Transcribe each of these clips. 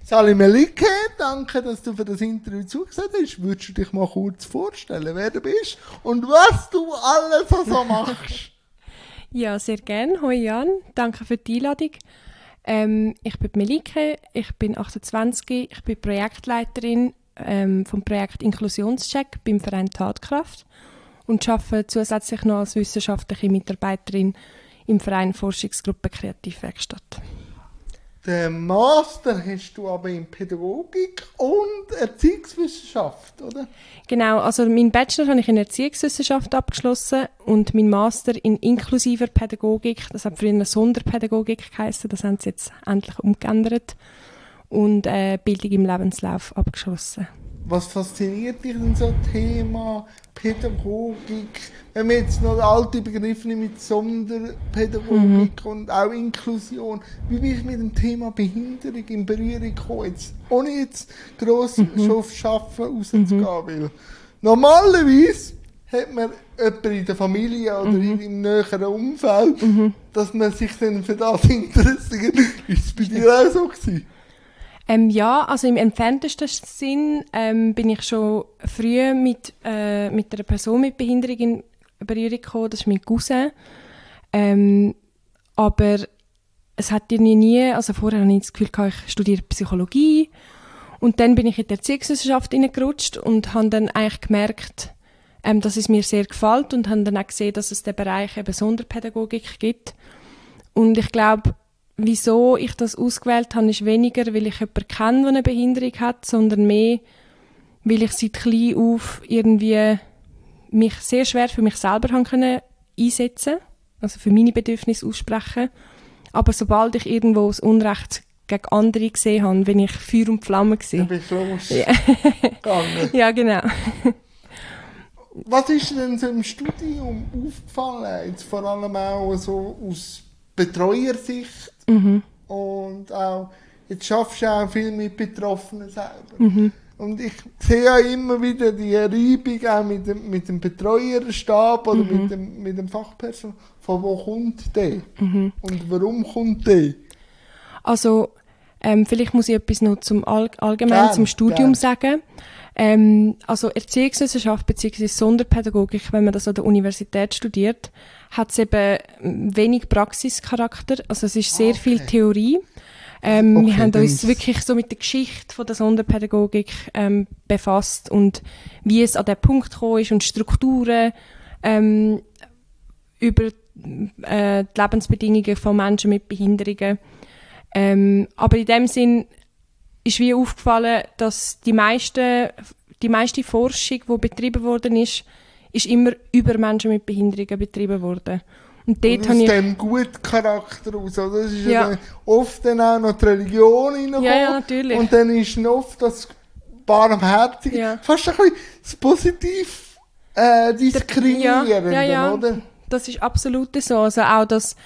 Sally Melike, danke, dass du für das Interview zugesagt hast. Würdest du dich mal kurz vorstellen, wer du bist und was du alles so machst? Ja, sehr gerne. Hoi Jan, danke für die Einladung. Ich bin Melike, ich bin 28, ich bin Projektleiterin vom Projekt Inklusionscheck beim Verein Tatkraft und arbeite zusätzlich noch als wissenschaftliche Mitarbeiterin im Verein Forschungsgruppe Kreativwerkstatt. Den Master hast du aber in Pädagogik und Erziehungswissenschaft, oder? Genau, also meinen Bachelor habe ich in Erziehungswissenschaft abgeschlossen und meinen Master in inklusiver Pädagogik, das hat früher eine Sonderpädagogik geheißen, das haben sie jetzt endlich umgeändert, und Bildung im Lebenslauf abgeschlossen. Was fasziniert dich denn so Thema Pädagogik? Wenn wir jetzt noch den alten Begriff nehmen mit Sonderpädagogik und auch Inklusion, wie bin ich mit dem Thema Behinderung in Berührung gekommen, ohne jetzt gross schon aufs Arbeiten rauszugehen? Weil normalerweise hat man jemanden in der Familie oder im näheren Umfeld, dass man sich dann für das interessiert. Ist es bei dir auch so gewesen? Ja, also im entferntesten Sinn bin ich schon früh mit einer Person mit Behinderung in Berührung gekommen, das ist mein Cousin. Aber es hat irgendwie nie, also vorher hatte ich das Gefühl, ich studiere Psychologie und dann bin ich in die Erziehungswissenschaft hineingerutscht und habe dann eigentlich gemerkt, dass es mir sehr gefällt und habe dann auch gesehen, dass es den Bereich eben Sonderpädagogik gibt. Und ich glaube, wieso ich das ausgewählt habe, ist weniger, weil ich jemanden kenne, der eine Behinderung hat, sondern mehr, weil ich seit klein auf irgendwie mich sehr schwer für mich selber einsetzen konnte, also für meine Bedürfnisse aussprechen. Aber sobald ich irgendwo das Unrecht gegen andere gesehen habe, bin ich Feuer und Flamme gewesen. Du bist los. Ja. Gegangen. Ja, genau. Was ist denn so im Studium aufgefallen? Jetzt vor allem auch so aus Betreuersicht und auch, jetzt schaffst du auch viel mit Betroffenen selber. Und ich sehe ja immer wieder die Reibung auch mit dem Betreuerstab oder mit dem Fachpersonal. Von wo kommt der? Und warum kommt der? Also, vielleicht muss ich etwas noch allgemein zum Studium sagen. Also Erziehungswissenschaft bzw. Sonderpädagogik, wenn man das an der Universität studiert, hat es eben wenig Praxischarakter. Also es ist sehr viel Theorie. Wir haben uns wirklich so mit der Geschichte von der Sonderpädagogik befasst und wie es an den Punkt gekommen ist und Strukturen über die Lebensbedingungen von Menschen mit Behinderungen. Aber in dem Sinn ist wie aufgefallen, dass die meiste Forschung, die betrieben worden ist immer über Menschen mit Behinderungen betrieben worden. Und dort aus dem guten Charakter aus. Also das ist ja oft dann auch noch die Religion reingekommen. Ja, natürlich. Und dann ist dann oft das Barmherzige, fast ein bisschen das Positiv diskriminierende, ja, oder? Das ist absolut so. Also auch das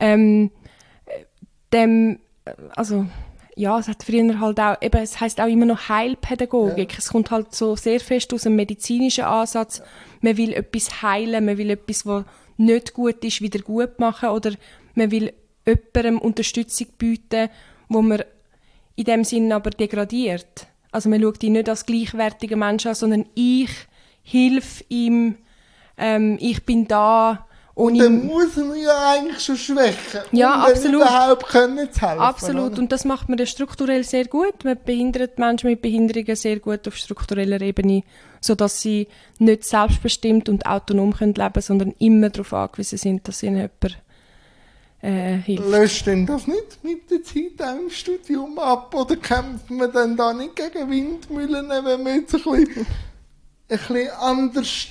es hat früher halt auch, eben, es heisst auch immer noch Heilpädagogik. Es kommt halt so sehr fest aus einem medizinischen Ansatz. Man will etwas heilen, man will etwas, was nicht gut ist, wieder gut machen, oder man will jemandem Unterstützung bieten, wo man in dem Sinn aber degradiert. Also man schaut ihn nicht als gleichwertigen Menschen an, sondern ich helfe ihm, ich bin da. Und dann muss man ja eigentlich schon schwächen, absolut. Überhaupt können zu helfen. Absolut, und das macht man strukturell sehr gut. Man behindert Menschen mit Behinderungen sehr gut auf struktureller Ebene, sodass sie nicht selbstbestimmt und autonom leben können, sondern immer darauf angewiesen sind, dass ihnen jemand hilft. Löscht denn das nicht mit der Zeit auch im Studium ab? Oder kämpft man dann da nicht gegen Windmühlen, wenn man jetzt ein bisschen anders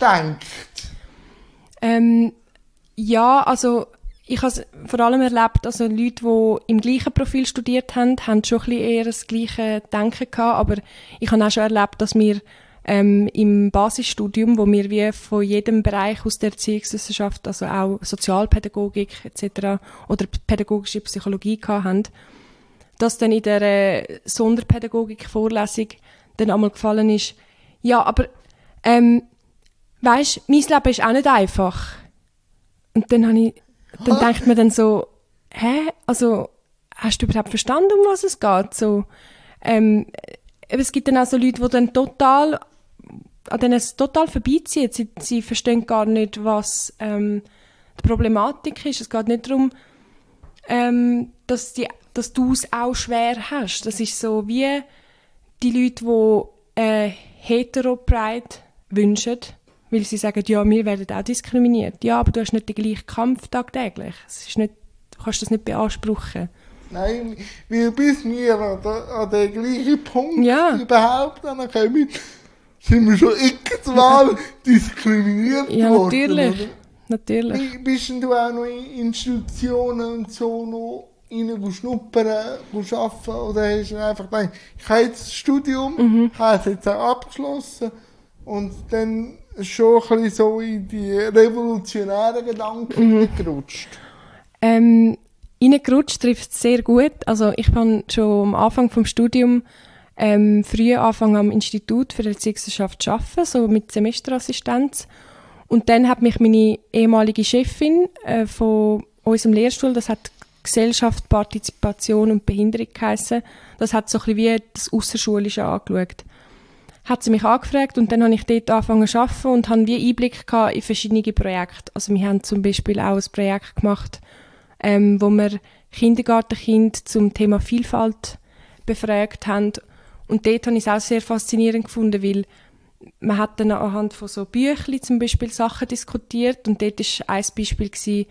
denkt? Ja, also ich habe vor allem erlebt, also Leute, die im gleichen Profil studiert haben, haben schon ein bisschen eher das gleiche Denken gehabt, aber ich habe auch schon erlebt, dass wir im Basisstudium, wo wir wie von jedem Bereich aus der Erziehungswissenschaft, also auch Sozialpädagogik etc. oder pädagogische Psychologie hatten, dass dann in der Sonderpädagogik-Vorlesung dann einmal gefallen ist, ja, aber weisst, mein Leben ist auch nicht einfach. Und dann denkt man dann so, also hast du überhaupt verstanden, um was es geht? So, Es gibt dann auch so Leute, die dann an denen es total vorbeiziehen. Sie verstehen gar nicht, was die Problematik ist. Es geht nicht darum, dass du es auch schwer hast. Das ist so wie die Leute, die Hetero-Pride wünschen, weil sie sagen, ja, wir werden auch diskriminiert. Ja, aber du hast nicht den gleichen Kampf tagtäglich. Du kannst das nicht beanspruchen. Nein, weil bis wir an den gleichen Punkt überhaupt kommen, sind wir schon x-mal diskriminiert worden. Ja, natürlich. Natürlich. Bist du auch noch in Institutionen und so noch rein schnuppern, arbeiten? Oder hast du einfach gedacht, ich habe jetzt das Studium, habe es jetzt auch abgeschlossen und dann schon ein bisschen so in die revolutionären Gedanken gerutscht? Reingerutscht trifft es sehr gut. Also ich habe schon am Anfang vom Studium früh angefangen am Institut für Erziehungswissenschaft zu arbeiten, so mit Semesterassistenz. Und dann hat mich meine ehemalige Chefin von unserem Lehrstuhl, das hat Gesellschaft, Partizipation und Behinderung geheissen, das hat so ein bisschen wie das Ausserschulische angeschaut. Hat sie mich angefragt und dann habe ich dort angefangen zu arbeiten und habe wie Einblick gehabt in verschiedene Projekte. Also wir haben zum Beispiel auch ein Projekt gemacht, wo wir Kindergartenkinder zum Thema Vielfalt befragt haben. Und dort habe ich es auch sehr faszinierend gefunden, weil man hat dann anhand von so Büchlein zum Beispiel Sachen diskutiert und dort war ein Beispiel gewesen,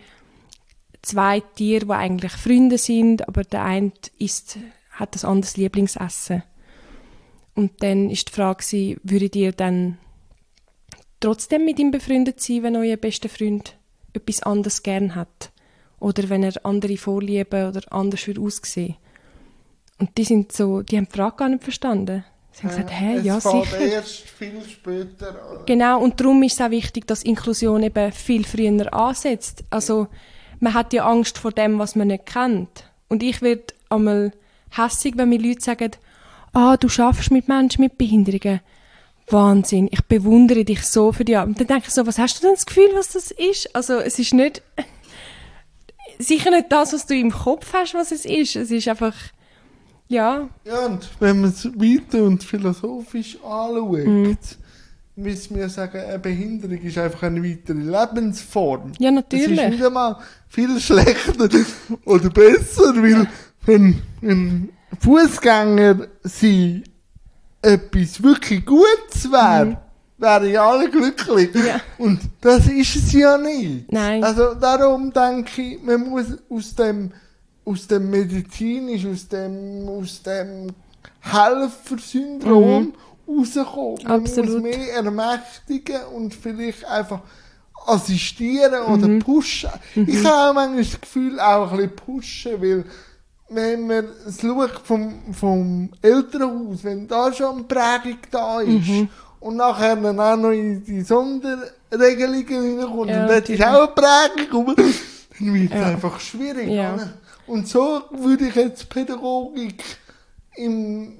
2 Tiere, die eigentlich Freunde sind, aber der eine hat ein anderes Lieblingsessen. Und dann war die Frage, würdet ihr dann trotzdem mit ihm befreundet sein, wenn euer bester Freund etwas anderes gern hat? Oder wenn er andere Vorlieben oder anders aussehen. Und die haben die Frage gar nicht verstanden. Sie haben gesagt, ja sicher. Erst viel später. Genau, und darum ist es auch wichtig, dass Inklusion eben viel früher ansetzt. Also man hat ja Angst vor dem, was man nicht kennt. Und ich werde einmal hässig, wenn mir Leute sagen, du arbeitest mit Menschen mit Behinderungen. Wahnsinn, ich bewundere dich so für die Arbeit. Und dann denke ich so, was hast du denn das Gefühl, was das ist? Also es ist nicht, sicher nicht das, was du im Kopf hast, was es ist. Es ist einfach, ja. Ja, und wenn man es weiter und philosophisch anschaut, müssen wir sagen, eine Behinderung ist einfach eine weitere Lebensform. Ja, natürlich. Es ist nicht einmal viel schlechter oder besser, weil wenn Fußgänger sie etwas wirklich Gutes wäre, wären ja alle glücklich. Ja. Und das ist es ja nicht. Nein. Also darum denke ich, man muss aus dem medizinisch, aus dem Helfersyndrom rauskommen. Man Absolut. muss mehr ermächtigen und vielleicht einfach assistieren oder pushen. Ich habe auch manchmal das Gefühl, auch ein bisschen pushen, weil wenn man es schaut vom Elternhaus, wenn da schon eine Prägung da ist und nachher dann auch noch in die Sonderregelungen hineinkommt und dort ist auch eine Prägung, dann wird es einfach schwierig. Ja. Oder? Und so würde ich jetzt Pädagogik, wenn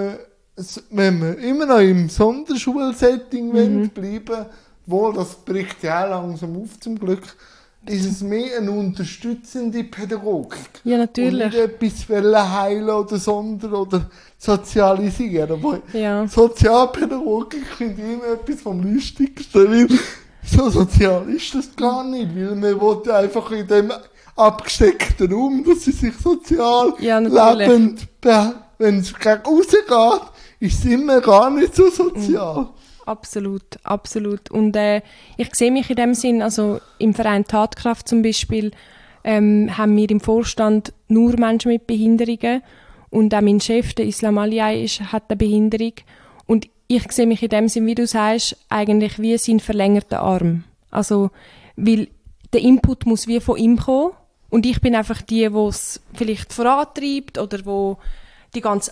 wir immer noch im Sonderschulsetting bleiben, wohl, das bricht ja auch langsam auf zum Glück, ist es mehr eine unterstützende Pädagogik. Ja, natürlich. Und nicht etwas heilen oder sozialisieren. Ja. Sozialpädagogik finde ich immer etwas vom Lustigsten, weil so sozial ist das gar nicht, weil man will einfach in dem abgesteckten Raum, dass sie sich sozial lebend, wenn es gegen rausgeht, ist es immer gar nicht so sozial. Absolut, absolut. Und ich sehe mich in dem Sinn, also im Verein Tatkraft zum Beispiel, haben wir im Vorstand nur Menschen mit Behinderungen und auch mein Chef, der Islam Aliyai, hat eine Behinderung. Und ich sehe mich in dem Sinn, wie du sagst, eigentlich wie sein verlängerter Arm. Also, weil der Input muss wie von ihm kommen und ich bin einfach die es vielleicht vorantreibt oder wo die ganze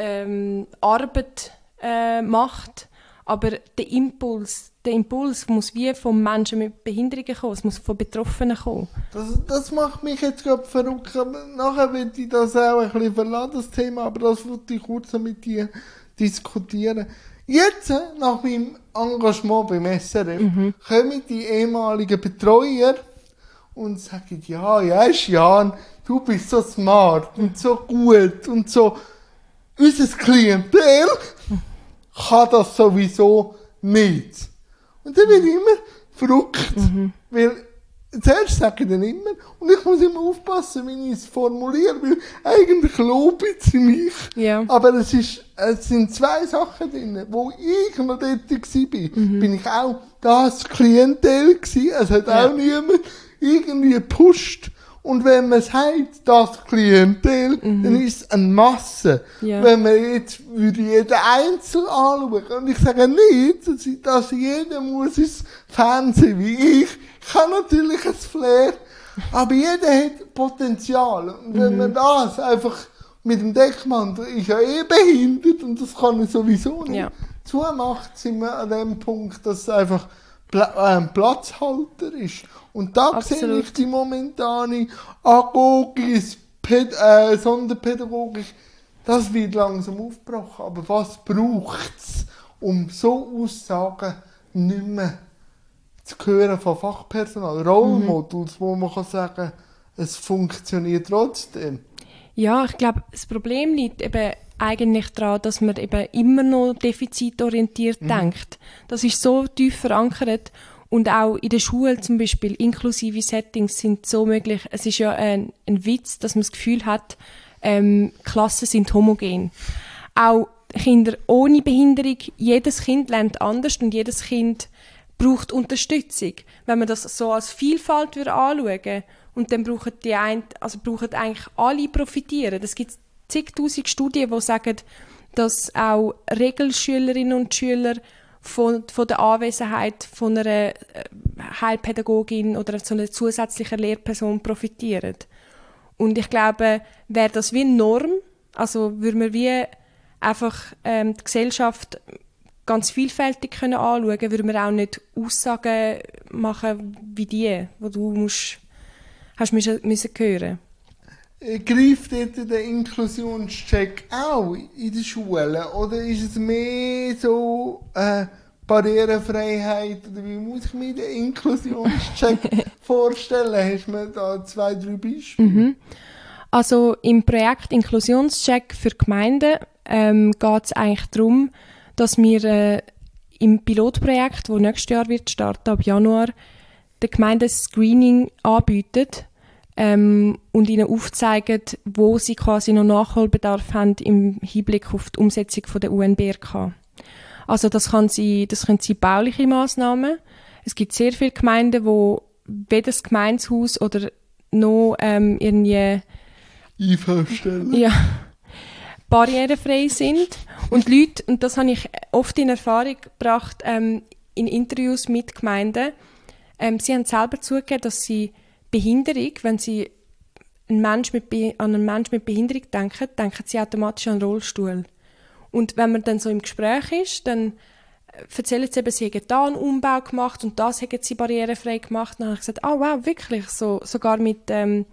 Arbeit macht. Aber der Impuls muss wie vom Menschen mit Behinderungen kommen, es muss von Betroffenen kommen. Das macht mich jetzt gerade verrückt. Nachher will ich das auch ein bisschen verlassen, das Thema, aber das wollte ich kurz mit dir diskutieren. Jetzt, nach meinem Engagement beim SRF, kommen die ehemaligen Betreuer und sagen, ja, Jan, du bist so smart und so gut und so. unser Klientel kann das sowieso nicht. Und dann bin ich immer verrückt, weil zuerst sage ich dann immer, und ich muss immer aufpassen, wie ich es formuliere, weil eigentlich lobe ich mich. Ja. Aber es sind zwei Sachen drin, wo ich noch dort war, bin ich auch das Klientel gewesen, es hat auch niemand irgendwie gepusht. Und wenn man sagt, das Klientel, dann ist es eine Masse. Ja. Wenn man jetzt würde jeden Einzel anschauen, und ich sage nicht, dass jeder muss ins Fernsehen wie ich. Ich habe natürlich ein Flair, aber jeder hat Potenzial. Und wenn man das einfach mit dem Deckmantel, ist ja behindert und das kann er sowieso nicht, zumacht, sind wir an dem Punkt, dass es einfach ein Platzhalter ist. Und da sehe ich die momentane Agogis, Sonderpädagogik, das wird langsam aufgebrochen. Aber was braucht es, um so Aussagen nicht mehr zu hören von Fachpersonal? Rollmodels, wo man kann sagen, es funktioniert trotzdem. Ja, ich glaube, das Problem liegt eben eigentlich daran, dass man eben immer noch defizitorientiert denkt. Das ist so tief verankert. Und auch in der Schule zum Beispiel, inklusive Settings sind so möglich. Es ist ja ein Witz, dass man das Gefühl hat, Klassen sind homogen. Auch Kinder ohne Behinderung, jedes Kind lernt anders und jedes Kind braucht Unterstützung. Wenn man das so als Vielfalt anschauen würde, und dann brauchen eigentlich alle profitieren. Es gibt zigtausend Studien, die sagen, dass auch Regelschülerinnen und Schüler von der Anwesenheit von einer Heilpädagogin oder so einer zusätzlichen Lehrperson profitieren. Und ich glaube, wäre das wie eine Norm, also würde man wie einfach die Gesellschaft ganz vielfältig können anschauen, würde man auch nicht Aussagen machen wie die du hast müssen hören. Greift dort der Inklusionscheck auch in den Schulen? Oder ist es mehr so Barrierefreiheit? Oder wie muss ich mir den Inklusionscheck vorstellen? Hast du mir da 2, 3 Beispiele? Also im Projekt Inklusionscheck für Gemeinden geht es eigentlich darum, dass wir im Pilotprojekt, das nächstes Jahr wird starten, ab Januar, der Gemeinde ein Screening anbieten und ihnen aufzeigen, wo sie quasi noch Nachholbedarf haben im Hinblick auf die Umsetzung der UNBRK. Also das können sie bauliche Massnahmen. Es gibt sehr viele Gemeinden, wo weder das Gemeindehaus oder noch irgendwie IV-Stellen. Barrierefrei sind. Und Leute, und das habe ich oft in Erfahrung gebracht, in Interviews mit Gemeinden, sie haben selber zugegeben, dass sie Behinderung, wenn sie an einen Menschen mit Behinderung denken sie automatisch an einen Rollstuhl. Und wenn man dann so im Gespräch ist, dann erzählen sie eben, sie hätten da einen Umbau gemacht und das hätten sie barrierefrei gemacht. Dann habe ich gesagt, wow, wirklich, sogar mit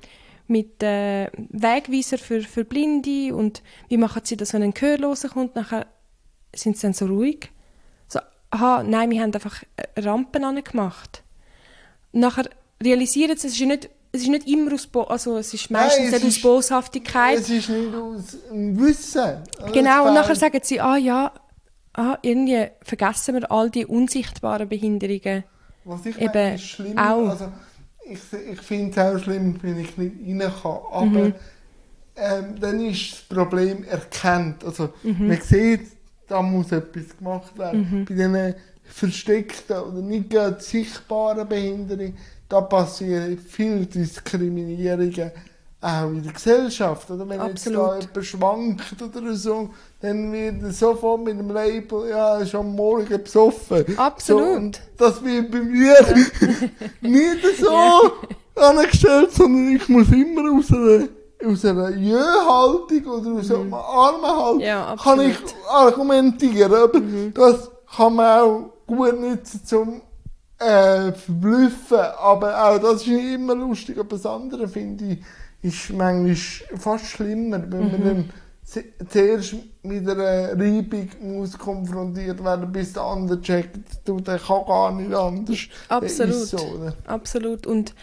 Wegweiser für Blinde und wie machen sie das, wenn ein Gehörloser kommt? Nachher sind sie dann so ruhig. So, nein, wir haben einfach Rampen angemacht. Nachher realisieren sie, es ist nicht immer es ist meistens nicht aus Boshaftigkeit. Es ist nicht aus Wissen. Genau, und nachher sagen sie, irgendwie vergessen wir all die unsichtbaren Behinderungen. Was ich meine, ist schlimm. Auch. Also, ich finde es auch schlimm, wenn ich nicht rein kann. Aber dann ist das Problem erkannt. Also, man sieht, da muss etwas gemacht werden. Bei diesen versteckten oder nicht gerade sichtbaren Behinderungen, da passieren viele Diskriminierungen auch in der Gesellschaft. Oder wenn jetzt da jemand schwankt oder so, dann wird er sofort mit dem Label, er ist am Morgen besoffen. Absolut. So, und das wird bei mir nicht so angestellt, sondern ich muss immer aus einer Jö-Haltung oder aus einer Armenhaltung kann ich argumentieren. Aber das kann man auch gut nutzen zum verblüffen. Aber auch das ist nicht immer lustig. Aber das andere, finde ich, ist manchmal fast schlimmer, wenn man dann zuerst mit einer Reibung muss konfrontiert werden, bis der andere checkt, der kann gar nicht anders. Absolut. Ist so, ne? Absolut. Und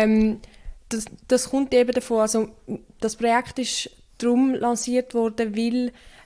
das kommt eben davon. Also, das Projekt ist darum lanciert worden, weil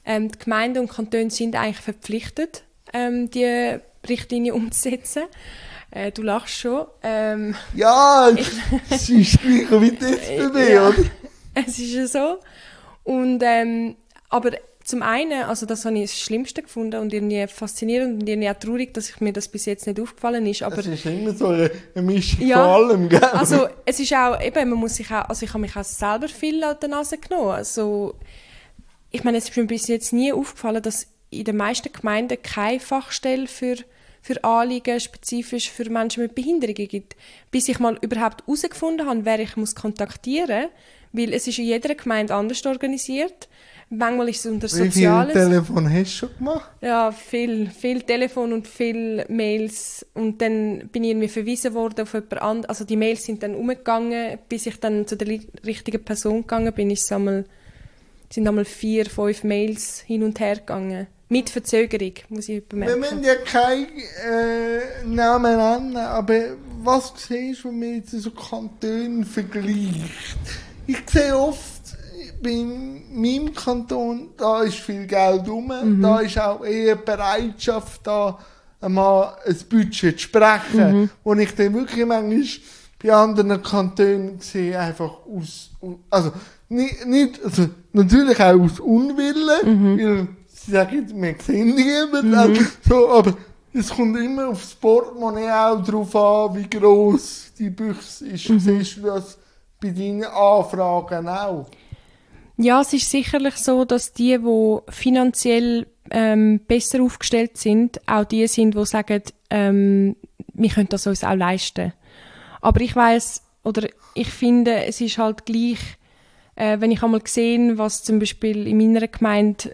Die Gemeinden und Kantone sind eigentlich verpflichtet, die Richtlinie umzusetzen. Du lachst schon. Ja, es ist gleich wie die SBB, ja, oder? es ist ja so. Und, aber zum einen, also das habe ich das Schlimmste gefunden und irgendwie faszinierend und irgendwie auch traurig, dass mir das bis jetzt nicht aufgefallen ist. Aber es ist immer so eine Mischung ja, von allem, gell? Also es ist auch, eben, man muss sich auch, also ich habe mich auch selber viel an der Nase genommen. Also, ich meine, es ist mir bis jetzt nie aufgefallen, dass in den meisten Gemeinden keine Fachstelle für Anliegen spezifisch für Menschen mit Behinderungen gibt. Bis ich mal überhaupt herausgefunden habe, wer ich muss kontaktieren muss, weil es ist in jeder Gemeinde anders organisiert. Manchmal ist es unter Soziales. Wie viele Telefon hast du schon gemacht? Ja, viel Telefon und viel Mails. Und dann bin ich irgendwie verwiesen worden auf jemand anderes. Also die Mails sind dann umgegangen, bis ich dann zu der richtigen Person gegangen bin. Sind einmal 4, 5 Mails hin und her gegangen. Mit Verzögerung, muss ich bemerken. Wir müssen ja keinen Namen nennen, aber was siehst du, wenn man jetzt so Kantone vergleicht? Ich sehe oft, bei meinem Kanton, da ist viel Geld rum, da ist auch eher Bereitschaft da, einmal ein Budget zu sprechen, wo ich dann wirklich manchmal bei anderen Kantonen sehe, einfach also nicht, also natürlich auch aus Unwillen, weil sie sagen, wir sehen niemanden, so, aber es kommt immer aufs Portemonnaie auch darauf an, wie gross die Büchse ist. Siehst du das bei deinen Anfragen auch? Ja, es ist sicherlich so, dass die finanziell besser aufgestellt sind, auch die sind, die sagen, wir können das uns auch leisten. Aber ich weiss, oder ich finde, es ist halt gleich, wenn ich einmal gesehen, was zum Beispiel in meiner Gemeinde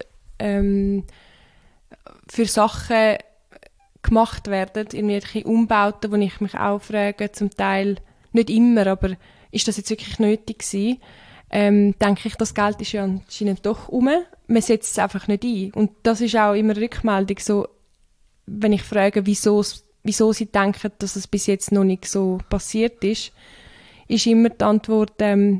für Sachen gemacht werden, irgendwelche Umbauten, wo ich mich auch frage, zum Teil, nicht immer, aber ist das jetzt wirklich nötig gewesen? Denke ich, das Geld ist ja anscheinend doch um. Man setzt es einfach nicht ein. Und das ist auch immer eine Rückmeldung, so, wenn ich frage, wieso sie denken, dass es bis jetzt noch nicht so passiert ist immer die Antwort,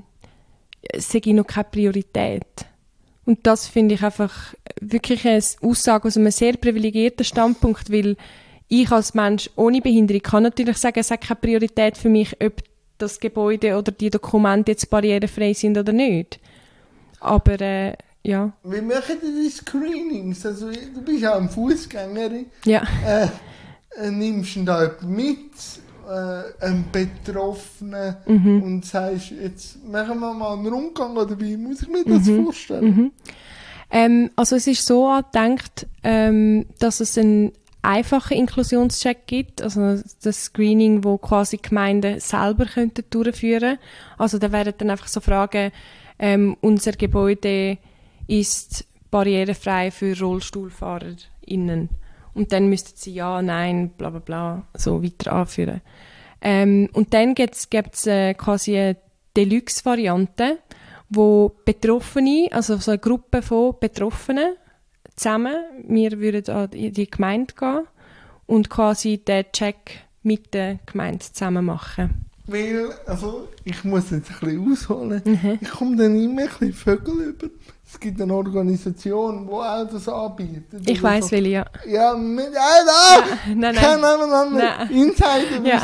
es sei noch keine Priorität. Und das finde ich einfach wirklich eine Aussage aus einem sehr privilegierten Standpunkt, weil ich als Mensch ohne Behinderung kann natürlich sagen, es hat keine Priorität für mich, ob das Gebäude oder die Dokumente jetzt barrierefrei sind oder nicht. Aber, ja. Wie machen die Screenings? Also, du bist ja eine Fußgängerin. Ja. Nimmst du da jemanden mit, einen Betroffenen, und sagst, jetzt machen wir mal einen Rundgang, oder wie muss ich mir das vorstellen? Also es ist so angedenkt, dass es einen einfachen Inklusionscheck gibt, also das Screening, wo quasi Gemeinden selber könnten durchführen. Also da wären dann einfach so Fragen, unser Gebäude ist barrierefrei für RollstuhlfahrerInnen. Und dann müssten sie ja, nein, bla bla bla, so weiter anführen. Und dann gibt's quasi eine Deluxe-Variante, wo Betroffene, also so eine Gruppe von Betroffenen zusammen, wir würden an die Gemeinde gehen und quasi den Check mit der Gemeinde zusammen machen. Weil, also, ich muss jetzt ein bisschen ausholen. Ich komme dann immer ein bisschen Vögel über. Es gibt eine Organisation, die auch das anbietet. Ich weiss, so. welche, ja. Ja, Nein. Kein Name, Insider ja.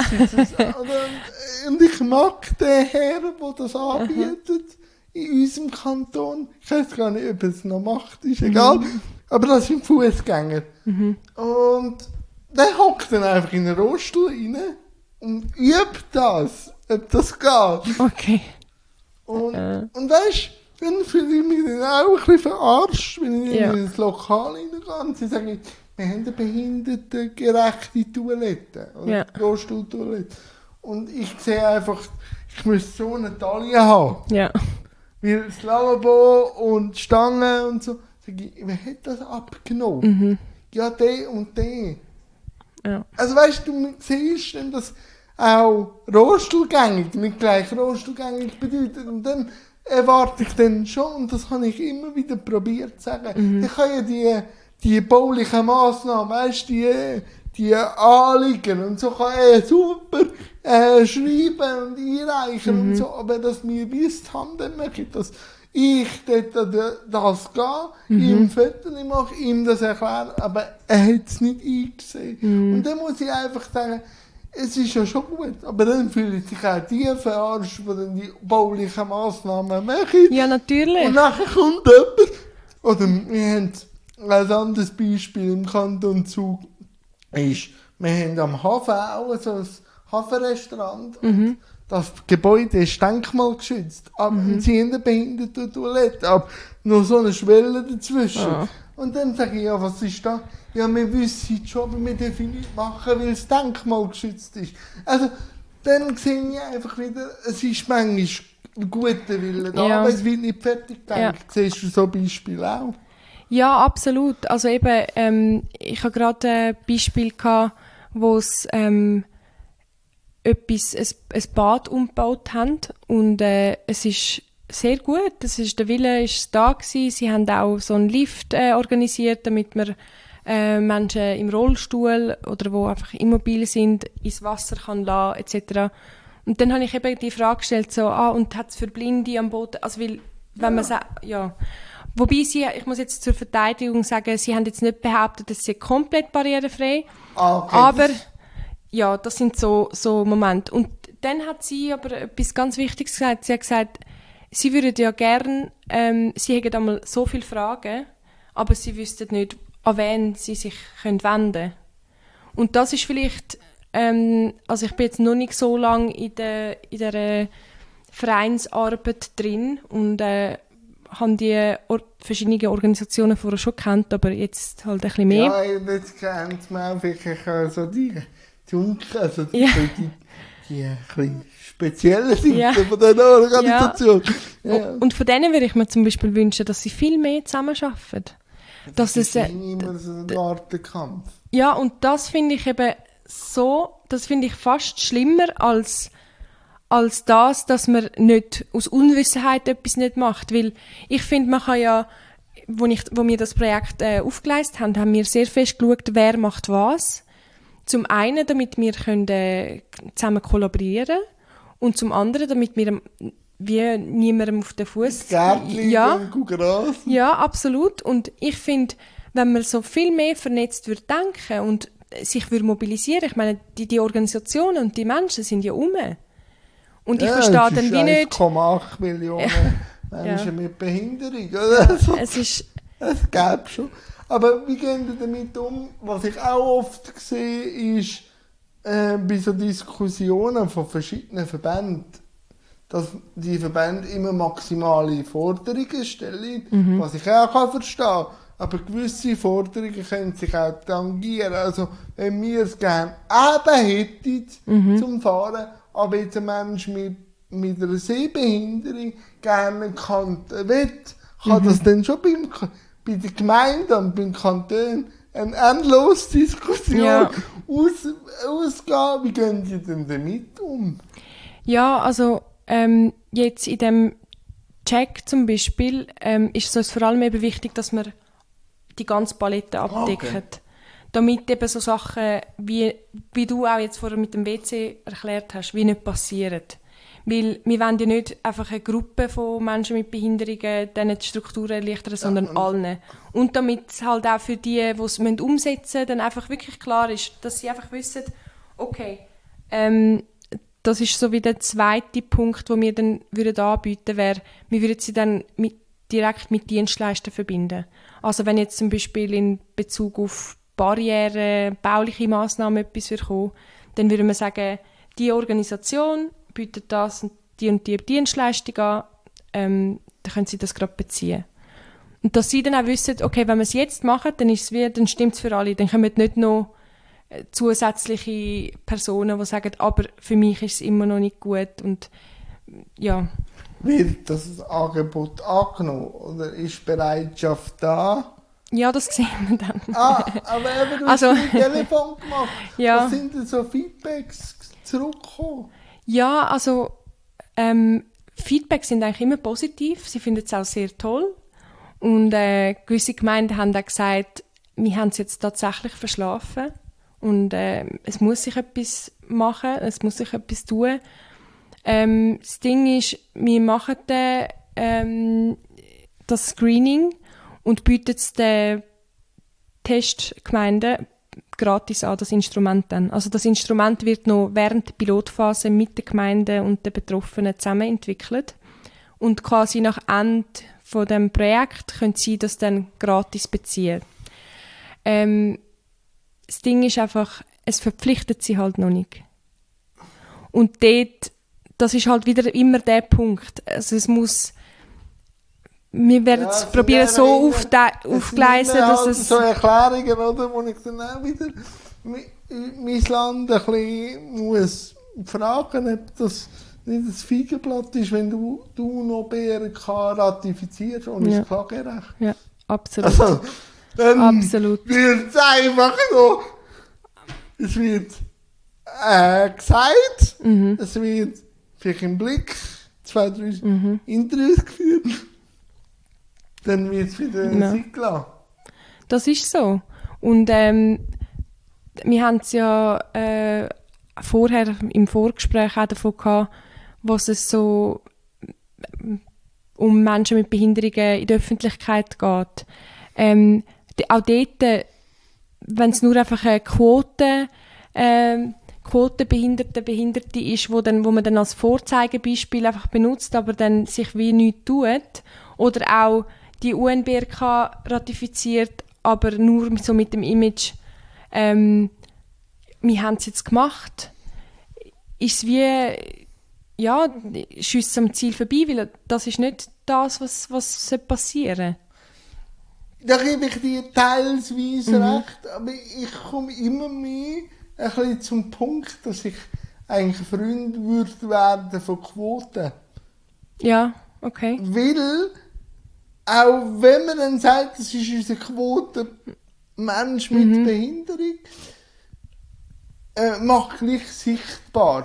Und ich mag den Herrn, der das anbietet, in unserem Kanton. Ich weiß gar nicht, ob er es noch macht, ist egal. Aber das ist ein Fußgänger. Und der hockt dann einfach in den Rollstuhl rein und übt das, ob das geht. Okay. Und weißt du, dann fühle ich mich dann auch ein bisschen verarscht, wenn ich in ins Lokal reingehe und sie sagen, wir haben eine behindertengerechte Toilette, oder Rollstuhltoilette. Und ich sehe einfach, ich müsste so eine Taille haben. Ja. Weil das Lavabo und die Stange und so, sage ich, wer hat das abgenommen? Ja, der und der. Ja. Also weißt du siehst dann, dass auch Rollstuhlgängig nicht gleich Rollstuhlgängig bedeutet. Und dann erwarte ich dann schon, und das habe ich immer wieder probiert zu sagen, ich kann ja die baulichen Massnahmen, weißt du, die Anliegen und so kann er super schreiben und einreichen und so, aber dass wir wie das Tandem machen, das ich dort das gehen, ihm ein Foto machen, ihm das erklären, aber er hat es nicht eingesehen. Und dann muss ich einfach sagen, es ist ja schon gut, aber dann fühlen sich auch die verarscht, die dann die baulichen Massnahmen machen. Ja, natürlich. Und nachher kommt jemand, oder wir haben ein anderes Beispiel im Kanton Zug, ist, wir haben am Hafen auch so ein Hafenrestaurant. Und das Gebäude ist denkmalgeschützt. Aber sie haben eine behinderte Toilette, aber noch so eine Schwelle dazwischen. Ah. Und dann sage ich, ja, was ist da? Ja, wir wissen es schon, aber wir dürfen nichts machen, weil es denkmalgeschützt ist. Also, dann sehe ich einfach wieder, es ist manchmal ein guter Wille da, Ja. aber es wird nicht fertig gedacht. Ja. Siehst du so Beispiele auch? Ja, absolut. Also eben, ich habe gerade ein Beispiel gehabt, wo es ein Bad umgebaut haben und es ist sehr gut. Der Wille ist da gewesen. Sie haben auch so einen Lift organisiert, damit man Menschen im Rollstuhl oder wo einfach immobil sind ins Wasser kann lassen etc. Und dann habe ich eben die Frage gestellt, so, und hat es für Blinde am Boden, also weil, wenn man sagt, ja. Wobei ich muss jetzt zur Verteidigung sagen, sie haben jetzt nicht behauptet, es sei komplett barrierefrei, Okay, aber ja, das sind so Momente. Und dann hat sie aber etwas ganz Wichtiges gesagt. Sie hat gesagt, sie würden ja gern, sie hätten einmal so viele Fragen, aber sie wüssten nicht, an wen sie sich wenden können. Und das ist vielleicht, also ich bin jetzt noch nicht so lange in der Vereinsarbeit drin und habe die verschiedenen Organisationen vorher schon gekannt, aber jetzt halt ein bisschen mehr. Ja, jetzt kennt man auch wirklich so die Dunkel, also die, Ja. die ein bisschen speziellen Seiten Ja. von dieser Organisation. Ja. Und von denen würde ich mir zum Beispiel wünschen, dass sie viel mehr zusammenarbeiten. Dass Das es, ist immer so ein Gartenkampf. ja, und das finde ich eben das finde ich fast schlimmer als das, dass man nicht aus Unwissenheit etwas nicht macht. Weil ich finde, man kann ja, wo wir das Projekt aufgeleistet haben, haben wir sehr fest geschaut, wer macht was. Zum einen, damit wir können, zusammen kollaborieren und zum anderen, damit wir wie niemandem auf den Fuß. Gärtchen, Ja, Gras. ja, absolut. Und ich finde, wenn man so viel mehr vernetzt würde denken und sich würde mobilisieren, ich meine, die Organisationen und die Menschen sind ja um. Und ich verstehe dann wie nicht. 1,8 Millionen Menschen mit Behinderung, oder? Also, Es gäbe schon. Aber wie gehen Sie damit um? Was ich auch oft sehe, ist bei so Diskussionen von verschiedenen Verbänden, dass die Verbände immer maximale Forderungen stellen, was ich auch verstehen kann. Aber gewisse Forderungen können sich auch tangieren. Also, wenn wir es gerne eben hätten zum Fahren, aber jetzt ein Mensch mit einer Sehbehinderung gerne Kante will, kann das dann schon bei der Gemeinde und beim Kanton eine endlose Diskussion ausgehen. Wie gehen Sie denn damit um? Ja, also jetzt in dem Check zum Beispiel ist es vor allem eben wichtig, dass man die ganze Palette abdeckt. Okay. Damit eben so Sachen, wie du auch jetzt vorher mit dem WC erklärt hast, wie nicht passieren. Weil wir wollen ja nicht einfach eine Gruppe von Menschen mit Behinderungen denen die Strukturen erleichtern, sondern allen. Und damit es halt auch für die, die es umsetzen müssen, dann einfach wirklich klar ist, dass sie einfach wissen, okay, das ist so wie der zweite Punkt, den wir dann anbieten würden, wäre, wir würden sie dann direkt mit Dienstleistern verbinden. Also wenn jetzt zum Beispiel in Bezug auf Barrieren, bauliche Massnahmen etwas kommen, dann würde man sagen, die Organisation bietet das und die Dienstleistung an, dann können sie das gerade beziehen. Und dass sie dann auch wissen, okay, wenn wir es jetzt machen, dann stimmt es für alle. Dann kommen nicht noch zusätzliche Personen, die sagen, aber für mich ist es immer noch nicht gut. Und ja. Wird das Angebot angenommen oder ist Bereitschaft da? Ja, das sehen wir dann. Aber eben, du hast ein Telefon gemacht. Ja. Was sind denn so Feedbacks zurückgekommen? Ja, also Feedbacks sind eigentlich immer positiv. Sie finden es auch sehr toll. Und gewisse Gemeinden haben auch gesagt, wir haben es jetzt tatsächlich verschlafen. Und es muss sich etwas machen, es muss sich etwas tun. Das Ding ist, wir machen das Screening und bietet es den Testgemeinden gratis an, das Instrument dann. Also das Instrument wird noch während der Pilotphase mit den Gemeinden und den Betroffenen zusammen entwickelt. Und quasi nach Ende von dem Projekt können sie das dann gratis beziehen. Das Ding ist einfach, es verpflichtet sie halt noch nicht. Und dort, das ist halt wieder immer der Punkt. Also es muss, wir werden es probieren so aufgleisen, dass halt es... so Erklärungen, oder, wo ich dann auch wieder mein Land ein bisschen muss fragen, ob das nicht ein Feigenblatt ist, wenn du noch BRK ratifizierst ohne das Klagerecht. Ja, absolut. Also, dann absolut. wird es einfach so, es wird gesagt, es wird vielleicht im Blick 2, 3 Interviews geführt, dann wird es wieder Zeit gelassen. Das ist so. Und wir haben es ja vorher im Vorgespräch auch davon gehabt, was es so um Menschen mit Behinderungen in der Öffentlichkeit geht. Auch dort, wenn es nur einfach eine Quotenbehinderte ist, wo man dann als Vorzeigebeispiel einfach benutzt, aber dann sich wie nichts tut, oder auch die UNBRK ratifiziert, aber nur so mit dem Image, wir haben es jetzt gemacht, ist es wie, ja, schiesst am Ziel vorbei, weil das ist nicht das, was passieren sollte. Da gebe ich dir teilweise recht, aber ich komme immer mehr ein bisschen zum Punkt, dass ich eigentlich Freund würde werden von Quoten. Ja, okay. Weil, auch wenn man dann sagt, das ist unsere Quote Mensch mit Behinderung, macht gleich sichtbar.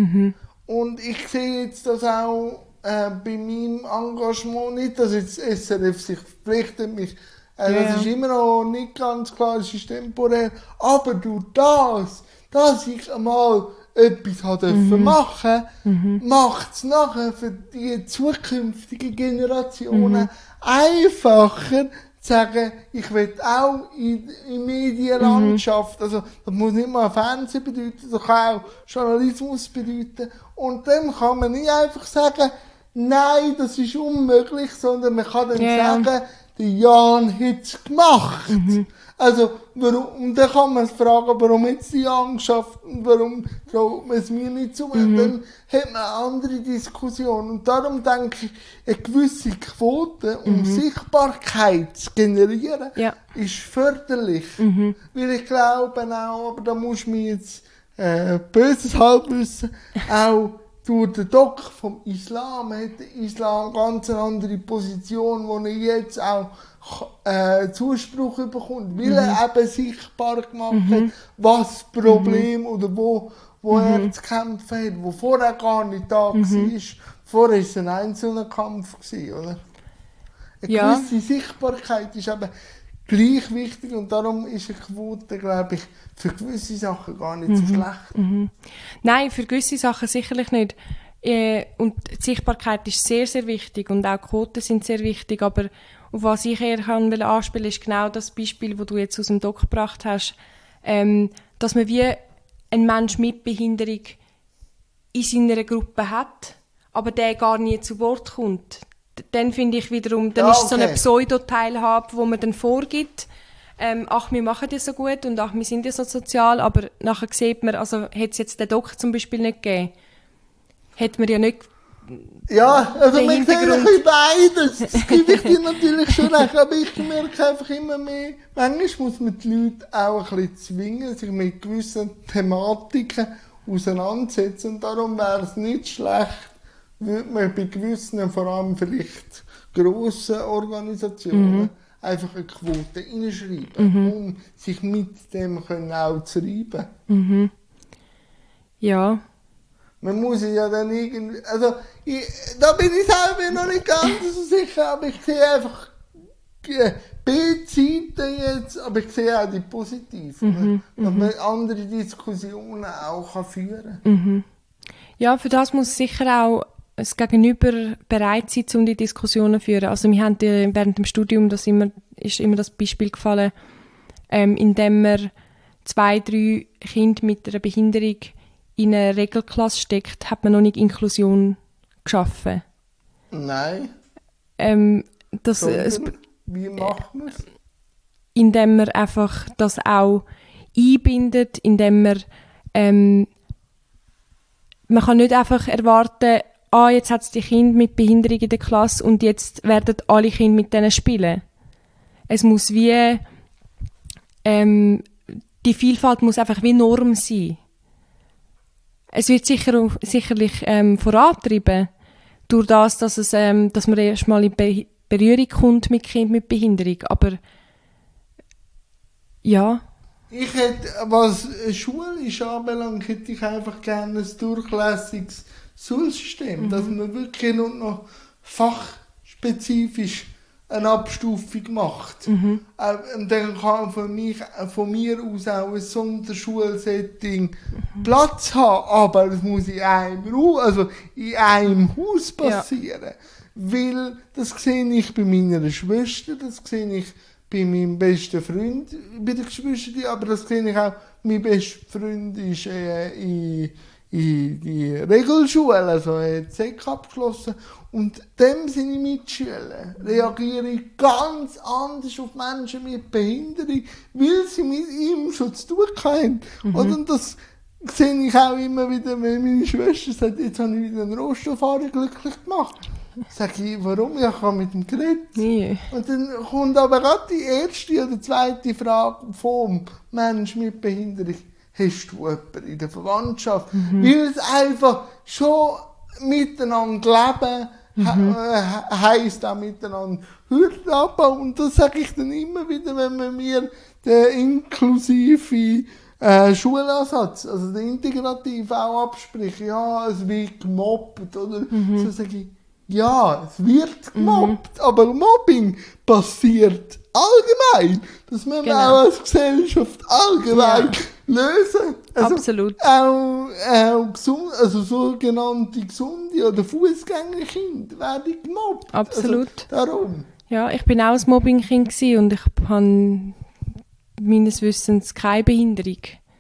Und ich sehe jetzt das auch bei meinem Engagement nicht, dass jetzt SRF sich verpflichtet, mich das ist immer noch nicht ganz klar, es ist temporär. Aber durch das, dass ich einmal etwas machen durfte, macht es nachher für die zukünftigen Generationen einfacher, zu sagen, ich will auch in Medienlandschaft, also das muss nicht mal Fernsehen bedeuten, das kann auch Journalismus bedeuten. Und dann kann man nicht einfach sagen, nein, das ist unmöglich, sondern man kann dann sagen, der Jan hat es gemacht. Also, warum, und dann kann man sich fragen, warum jetzt die Jan geschafft und warum traut man es mir nicht zu. Und dann hat man eine andere Diskussion. Und darum denke ich, eine gewisse Quote, um Sichtbarkeit zu generieren, ist förderlich. Weil ich glaube auch, aber da muss man jetzt böses Halbwissen auch durch den Doc vom Islam hat der Islam ganz eine andere Position, wo er jetzt auch Zuspruch bekommt, weil er eben sichtbar gemacht hat, was das Problem oder wo er zu kämpfen hat, wo vorher gar nicht da war. Vorher war es ein einzelner Kampf, oder? Eine gewisse Sichtbarkeit ist eben gleich wichtig und darum ist eine Quote, glaube ich, für gewisse Sachen gar nicht so schlecht. Nein, für gewisse Sachen sicherlich nicht. Und die Sichtbarkeit ist sehr, sehr wichtig und auch Quoten sind sehr wichtig, aber auf was ich eher anspielen will, ist genau das Beispiel, das du jetzt aus dem Doc gebracht hast, dass man wie ein Mensch mit Behinderung in seiner Gruppe hat, aber der gar nie zu Wort kommt. Dann finde ich wiederum, dann ist so eine Pseudo-Teilhabe, wo man dann vorgibt, ach, wir machen das so gut und ach, wir sind ja so sozial, aber nachher sieht man, also hätte es jetzt den Doc zum Beispiel nicht gegeben, hätte man ja nicht ja, also man sieht ein bisschen beides, das gebe ich dir natürlich schon recht, aber ich merke einfach immer mehr, manchmal muss man die Leute auch ein bisschen zwingen, sich mit gewissen Thematiken auseinandersetzen und darum wäre es nicht schlecht, würde man bei gewissen, vor allem vielleicht grossen Organisationen, einfach eine Quote reinschreiben, um sich mit dem können auch zu reiben. Ja. Man muss ja dann irgendwie, also, da bin ich selber noch nicht ganz so sicher, aber ich sehe einfach B-Seiten jetzt, aber ich sehe auch die positiven, dass man andere Diskussionen auch führen kann. Ja, für das muss sicher auch das Gegenüber bereit sein, um die Diskussionen zu führen. Also wir haben während dem Studium ist immer das Beispiel gefallen, indem man 2, 3 Kinder mit einer Behinderung in eine Regelklasse steckt, hat man noch nicht Inklusion geschaffen. Nein. Wie macht man es? Indem man einfach das auch einbindet, indem man kann nicht einfach erwarten, jetzt hat es die Kinder mit Behinderung in der Klasse und jetzt werden alle Kinder mit denen spielen. Es muss wie die Vielfalt muss einfach wie Norm sein. Es wird sicherlich vorantrieben durch das, dass man erst mal in Berührung kommt mit Kindern mit Behinderung. Aber ja. Ich hätte, was schulisch anbelangt, hätte ich einfach gerne ein durchlässiges Schulsystem, dass man wirklich nur noch fachspezifisch eine Abstufung macht. Und dann kann von mir aus auch ein Sonderschulsetting Platz haben, aber es muss in einem Haus passieren. Ja. Weil das sehe ich bei meiner Schwester, das sehe ich bei meinem besten Freund, bei der Geschwister, aber das sehe ich auch, mein bester Freund ist in die Regelschule, also er hat SEC abgeschlossen, und dem seine Mitschüler reagieren ganz anders auf Menschen mit Behinderung, weil sie mit ihm schon zu tun haben. Und das sehe ich auch immer wieder, wenn meine Schwester sagt, jetzt habe ich wieder einen Rohstofffahrer glücklich gemacht. Sag ich, warum? Ich habe mit ihm geredet. Nee. Und dann kommt aber gerade die erste oder zweite Frage vom Mensch mit Behinderung. Hast du jemanden in der Verwandtschaft? Weil es einfach schon miteinander leben heisst auch miteinander Hürden abbauen. Und das sage ich dann immer wieder, wenn man mir den inklusiven Schulansatz, also den integrativ auch abspricht. Ja, es wird gemobbt, oder so sage ich. Ja, es wird gemobbt, aber Mobbing passiert allgemein. Das müssen wir auch als Gesellschaft allgemein lösen. Also absolut. Auch sogenannte gesunde oder Fußgängerkinder werden gemobbt. Absolut. Also, darum. Ja, ich bin auch ein Mobbingkind gewesen und ich habe meines Wissens keine Behinderung.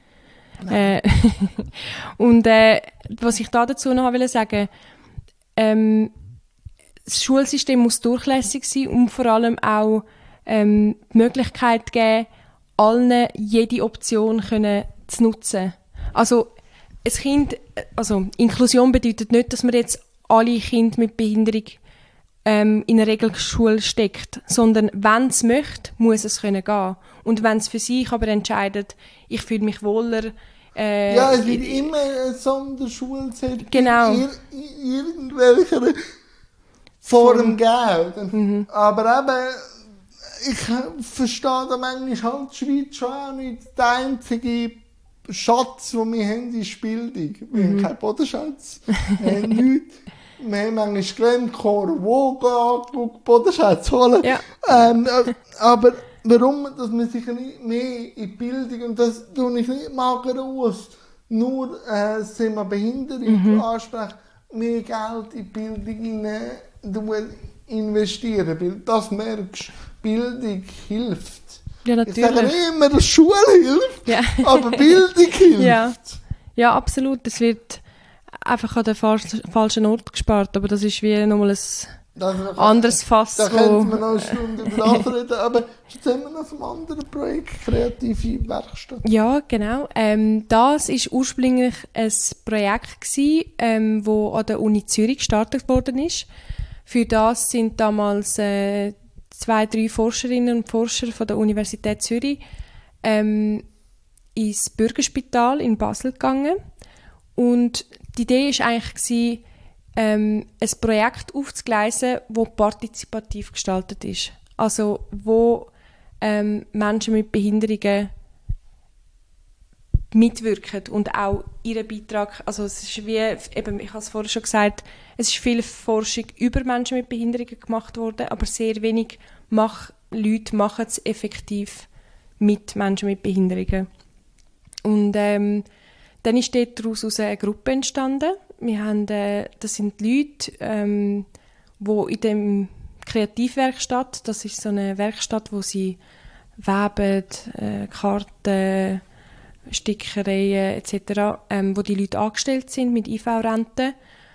Und was ich dazu noch sagen wollte, das Schulsystem muss durchlässig sein und vor allem auch die Möglichkeit geben, allen jede Option zu nutzen. Also, Inklusion bedeutet nicht, dass man jetzt alle Kinder mit Behinderung in eine Regelschule steckt, sondern wenn es möchte, muss es gehen. Und wenn es für sich aber entscheidet, ich fühle mich wohler. Es wird immer ein Sonderschulsetting in irgendwelcher Form geben. Aber eben, ich verstehe da manchmal halt die Schweiz schon auch nicht. Der einzige Schatz, den wir haben, ist Bildung. Wir haben keinen Bodenschatz. Wir haben nichts. Wir haben manchmal Grenzkorps, wo Bodenschätze holen. Ja. Aber warum, dass man sich nicht mehr in Bildung, und das tue ich nicht mager aus, nur das Thema Behinderung ansprechen, mehr Geld in Bildung investieren, weil das merkst du, Bildung hilft. Ja, natürlich. Ich sage nicht immer, dass Schule hilft, aber Bildung hilft. Ja, absolut. Es wird einfach an den falschen Ort gespart, aber das ist wie nochmal ein anderes Fass. Da könnte man noch eine Stunde über das reden, aber jetzt haben wir noch vom anderen Projekt, kreative Werkstatt. Ja, genau. Das war ursprünglich ein Projekt, das an der Uni Zürich gestartet worden ist. Für das sind damals 2, 3 Forscherinnen und Forscher von der Universität Zürich ins Bürgerspital in Basel gegangen. Und die Idee war eigentlich, ein Projekt aufzugleisen, das partizipativ gestaltet ist. Also wo Menschen mit Behinderungen mitwirken und auch ihren Beitrag, also es ist wie, eben, ich habe es vorher schon gesagt, es ist viel Forschung über Menschen mit Behinderungen gemacht worden, aber sehr wenig Leute machen es effektiv mit Menschen mit Behinderungen. Und dann ist daraus eine Gruppe entstanden, Das sind Leute, die in dem Kreativwerkstatt, das ist so eine Werkstatt, wo sie weben, Karten, Stickereien etc., wo die Leute angestellt sind mit IV-Rente,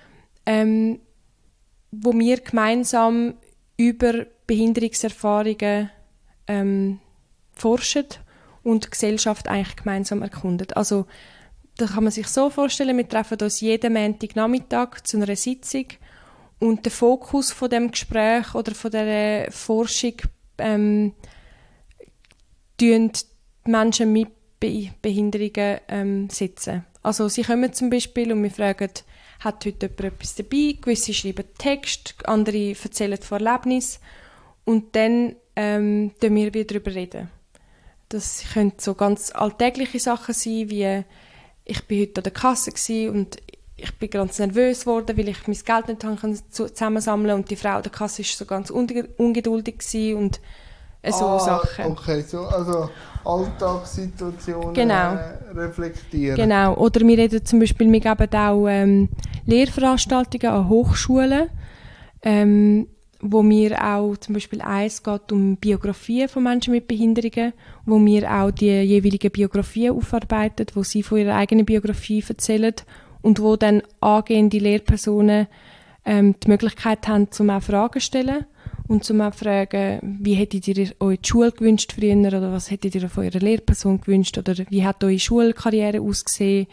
wo wir gemeinsam über Behinderungserfahrungen forschen und die Gesellschaft eigentlich gemeinsam erkundet. Also da kann man sich so vorstellen, wir treffen uns jeden Montagnachmittag zu einer Sitzung und der Fokus von dem Gespräch oder von der Forschung tun die Menschen mit Behinderungen setzen. Also sie kommen zum Beispiel und wir fragen, hat heute jemand etwas dabei? Gewisse schreiben Text, andere erzählen von Erlebnissen und dann reden wir wieder darüber reden. Das können so ganz alltägliche Sachen sein, wie ich bin heute an der Kasse und ich bin ganz nervös geworden, weil ich mein Geld nicht zusammensammeln konnte und die Frau an der Kasse war so ganz ungeduldig gewesen und so Sachen. Okay, also Alltagssituationen reflektieren. Genau, oder wir reden zum Beispiel, wir geben auch Lehrveranstaltungen an Hochschulen, wo wir auch, zum Beispiel eins geht um Biografien von Menschen mit Behinderungen, wo wir auch die jeweiligen Biografien aufarbeiten, wo sie von ihrer eigenen Biografie erzählen und wo dann angehende Lehrpersonen die Möglichkeit haben, zum auch Fragen zu stellen und zum auch fragen, wie hättet ihr euch die Schule gewünscht früher oder was hättet ihr von eurer Lehrperson gewünscht oder wie hat eure Schulkarriere ausgesehen,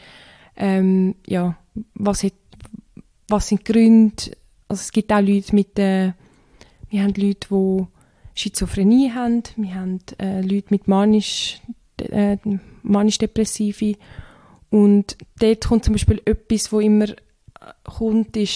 was sind die Gründe, also es gibt auch Leute wir haben Leute, die Schizophrenie haben, wir haben Leute mit manisch-depressive und dort kommt zum Beispiel etwas, wo immer kommt, ist,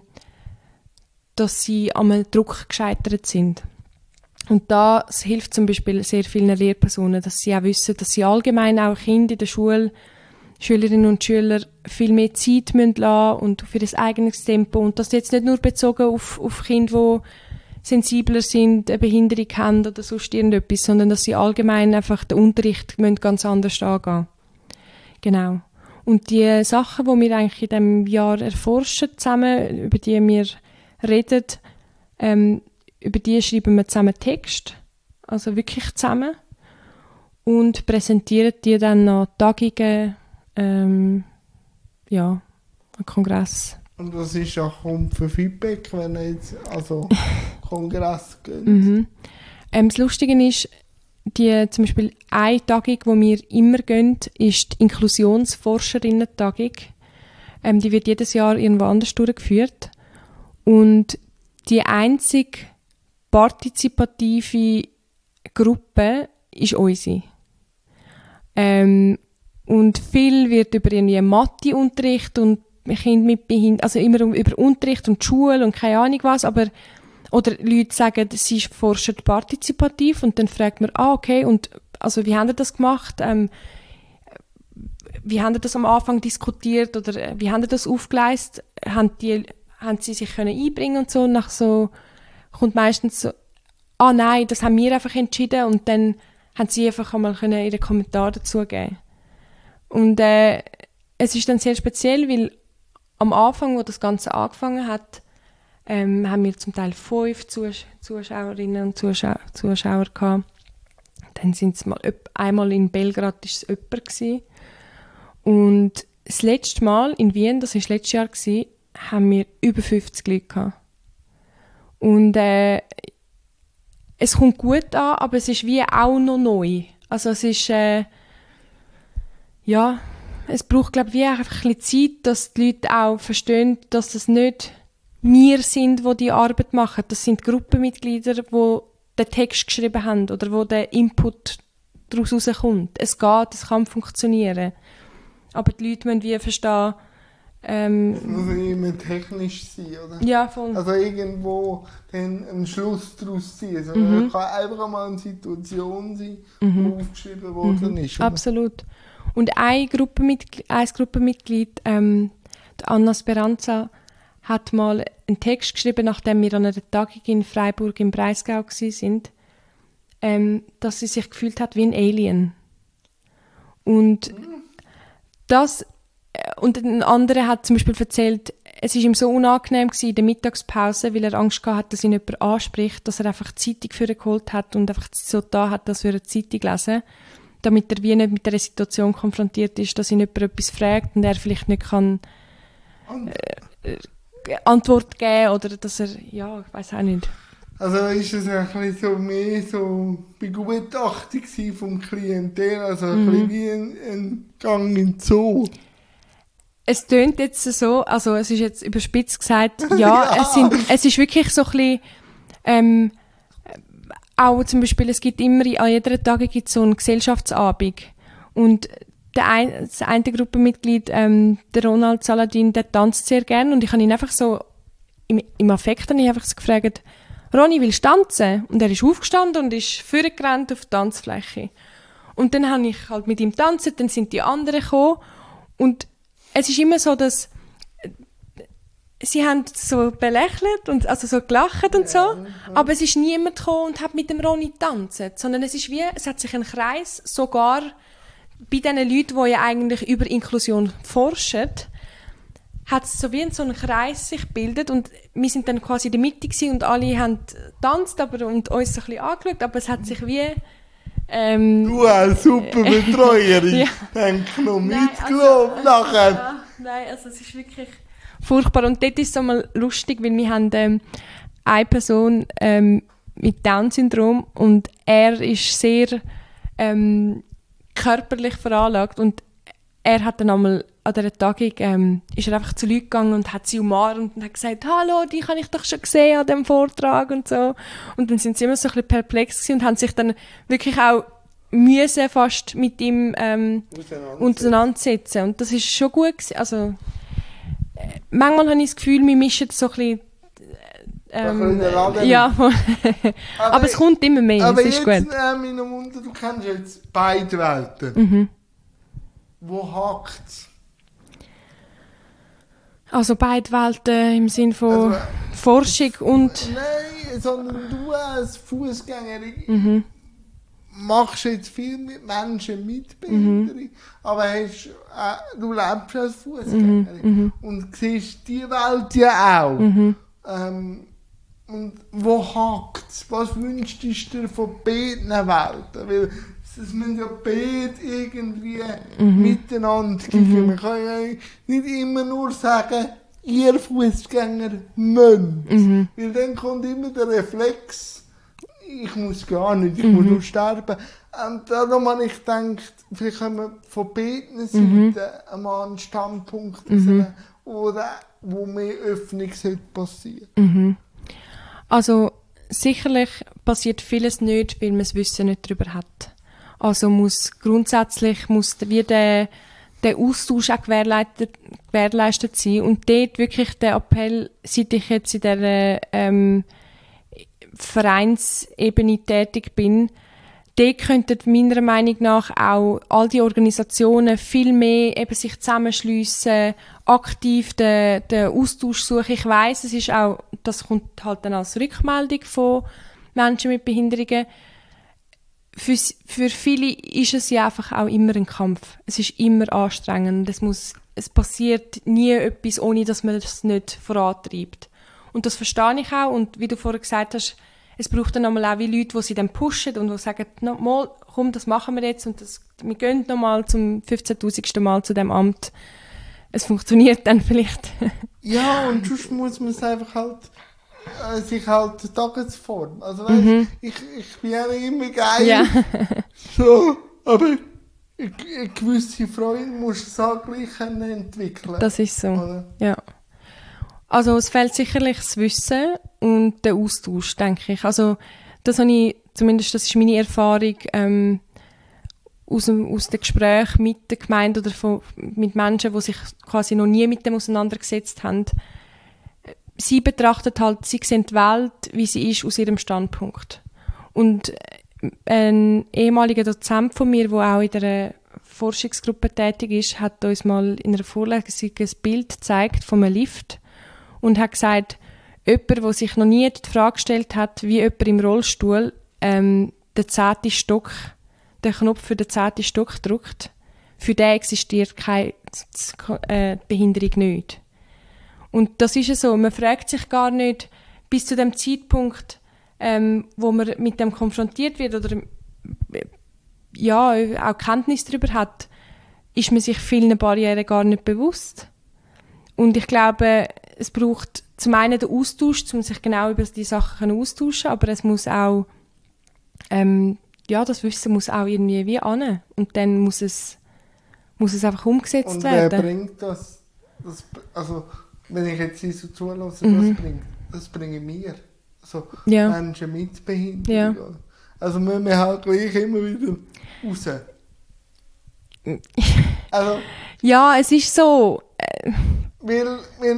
dass sie am Druck gescheitert sind. Und das hilft zum Beispiel sehr vielen Lehrpersonen, dass sie auch wissen, dass sie allgemein auch Kinder in der Schule, Schülerinnen und Schüler viel mehr Zeit lassen müssen und für das eigenes Tempo. Und das jetzt nicht nur bezogen auf Kinder, die sensibler sind, eine Behinderung haben oder sonst irgendetwas, sondern dass sie allgemein einfach den Unterricht ganz anders angehen. Genau. Und die Sachen, die wir eigentlich in diesem Jahr erforschen zusammen, über die wir reden, über die schreiben wir zusammen Text, also wirklich zusammen, und präsentieren die dann an Tagungen, an Kongress. Und was ist auch für Feedback, wenn ihr jetzt Kongress geht? Das Lustige ist, zum Beispiel eine Tagung, die wir immer gehen, ist die Inklusionsforscherinnen-Tagung. Die wird jedes Jahr irgendwo anders durchgeführt. Und die einzige partizipative Gruppe ist unsere. Und viel wird über irgendwie Matheunterricht und Kinder mit Behinderung, also immer über Unterricht und Schule und keine Ahnung was, oder Leute sagen, sie forschen partizipativ und dann fragt man, okay, und also wie haben ihr das gemacht? Wie haben ihr das am Anfang diskutiert oder wie haben ihr das aufgeleistet? Haben sie sich können einbringen und so? Und nach so kommt meistens so, nein, das haben wir einfach entschieden und dann haben sie einfach einmal ihre Kommentare dazu geben. Und es ist dann sehr speziell, weil am Anfang, wo das Ganze angefangen hat, haben wir zum Teil 5 Zuschauerinnen und Zuschauer gehabt. Dann sind es einmal in Belgrad ist es jemand gewesen. Und das letzte Mal in Wien, das war letztes Jahr gewesen, haben wir über 50 Leute gehabt. Und es kommt gut an, aber es ist wie auch noch neu. Also es ist es braucht, glaube ich, einfach ein bisschen Zeit, dass die Leute auch verstehen, dass das nicht wir sind, die die Arbeit machen. Das sind Gruppenmitglieder, die den Text geschrieben haben oder wo der Input daraus rauskommt. Es geht, es kann funktionieren. Aber die Leute müssen wie verstehen, es muss immer technisch sein, oder? Ja, voll. Also irgendwo dann einen Schluss daraus ziehen. Also es kann einfach mal eine Situation sein, die aufgeschrieben worden ist. Oder? Absolut. Und ein Gruppenmitglied, Anna Speranza, hat mal einen Text geschrieben, nachdem wir an einer Tagung in Freiburg im Breisgau waren, dass sie sich gefühlt hat wie ein Alien. Und und ein anderer hat zum Beispiel erzählt, es war ihm so unangenehm gewesen in der Mittagspause, weil er Angst gehabt hat, dass ihn jemand anspricht, dass er einfach die Zeitung für ihn geholt hat und einfach so da hat, dass er eine Zeitung lesen, damit er wie nicht mit der Situation konfrontiert ist, dass ihn jemand etwas fragt und er vielleicht nicht kann Antwort geben oder dass er, ja, ich weiß auch nicht. Also ist es ein bisschen so mehr so Begutachtung vom Klientel, also ein bisschen wie ein Gang in den Zoo. Es tönt jetzt so, also es ist jetzt überspitzt gesagt, ja, es ist wirklich so ein bisschen, auch zum Beispiel, es gibt immer, an jeder Tagung gibt es so einen Gesellschaftsabend und das eine Gruppenmitglied, der Ronald Saladin, der tanzt sehr gerne und ich habe ihn einfach so, im Affekt habe ich einfach so gefragt, Ronny, willst du tanzen? Und er ist aufgestanden und ist vorgerannt auf die Tanzfläche. Und dann habe ich halt mit ihm getanzt, dann sind die anderen gekommen und es ist immer so, dass sie haben so belächelt und also so gelacht und so, aber es ist niemand gekommen und hat mit dem Ronny getanzt, sondern es ist wie, es hat sich ein Kreis, sogar bei den Leuten, die ja eigentlich über Inklusion forschen, hat es so wie so einen Kreis sich gebildet und wir sind dann quasi in der Mitte gewesen und alle haben getanzt und uns so ein bisschen angeschaut, aber es hat sich wie... du als super Betreuerin, ja. denk noch mitgelaufen nachher. Ja, nein, also es ist wirklich furchtbar und dort ist es so mal lustig, weil wir haben eine Person mit Down-Syndrom und er ist sehr körperlich veranlagt und er hat dann einmal an dieser Tagung ist er einfach zu Leuten gegangen und hat sie umarmt und hat gesagt, «Hallo, die habe ich doch schon gesehen an dem Vortrag» und so. Und dann sind sie immer so ein bisschen perplex gewesen und haben sich dann wirklich auch müssen fast mit ihm auseinandersetzen. Und das ist schon gut gewesen. Also, manchmal habe ich das Gefühl, wir mischen so ein bisschen... ja, aber es kommt immer mehr, aber es ist jetzt, gut. Meine Mutter, du kennst jetzt beide Welten. Wo hakt's? Also beide Welten im Sinne von Forschung und... Nein, sondern du als Fußgängerin machst jetzt viel mit Menschen mit Behinderung, aber du lebst als Fußgängerin und siehst die Welt ja auch. Und wo hakt's? Was wünschst du dir von beiden Welten? Weil es müssen ja beide irgendwie miteinander gehen. Man kann ja nicht immer nur sagen, ihr Fußgänger müsst. Weil dann kommt immer der Reflex, ich muss gar nicht, ich muss nur sterben. Und darum habe ich gedacht, vielleicht können wir von beiden Seiten einmal einen Standpunkt sehen, oder wo mehr Öffnung passieren. Also sicherlich passiert vieles nicht, weil man das Wissen nicht darüber hat. Also grundsätzlich muss der Austausch auch gewährleistet sein. Und dort wirklich der Appell, seit ich jetzt in dieser Vereinsebene tätig bin, dort könnten meiner Meinung nach auch all die Organisationen viel mehr eben sich zusammenschliessen, aktiv den Austausch suchen. Ich weiss, es ist auch, das kommt halt dann als Rückmeldung von Menschen mit Behinderungen. Für viele ist es ja einfach auch immer ein Kampf. Es ist immer anstrengend. Es passiert nie etwas, ohne dass man das nicht vorantreibt. Und das verstehe ich auch. Und wie du vorher gesagt hast, es braucht dann einmal auch wie Leute, die sie dann pushen und die sagen, mal, komm, das machen wir jetzt und wir gehen nochmal zum 15'000. Mal zu dem Amt. Es funktioniert dann vielleicht. Ja, und sonst muss man es einfach halt sich halt Tagesform. Also weißt, ich bin ja nicht immer geil. Ja. So, aber eine gewisse Freude musst du es auch gleich entwickeln. Das ist so, oder? Ja. Also es fehlt sicherlich das Wissen und der Austausch, denke ich. Also das habe ich, zumindest das ist meine Erfahrung aus dem Gespräch mit der Gemeinde oder mit Menschen, die sich quasi noch nie mit dem auseinandergesetzt haben. Sie betrachtet halt, sie sehen die Welt, wie sie ist, aus ihrem Standpunkt. Und ein ehemaliger Dozent von mir, der auch in der Forschungsgruppe tätig ist, hat uns mal in einer Vorlesung ein Bild gezeigt von einem Lift und hat gesagt, jemand, der sich noch nie die Frage gestellt hat, wie jemand im Rollstuhl den 10. Stock, den Knopf für den 10. Stock drückt, für den existiert keine Behinderung nicht. Und das ist ja so, man fragt sich gar nicht, bis zu dem Zeitpunkt, wo man mit dem konfrontiert wird oder ja, auch Kenntnis darüber hat, ist man sich vielen Barrieren gar nicht bewusst. Und ich glaube, es braucht zum einen den Austausch, um sich genau über die Sachen austauschen, aber es muss auch, das Wissen muss auch irgendwie wie an. Und dann muss es einfach umgesetzt und werden. Und wer bringt das? Also, wenn ich jetzt so zulasse, das bringe mir. Also, Menschen mit Behinderung. Ja. Also, müssen wir halt gleich immer wieder raus. Also, ja, es ist so. Weil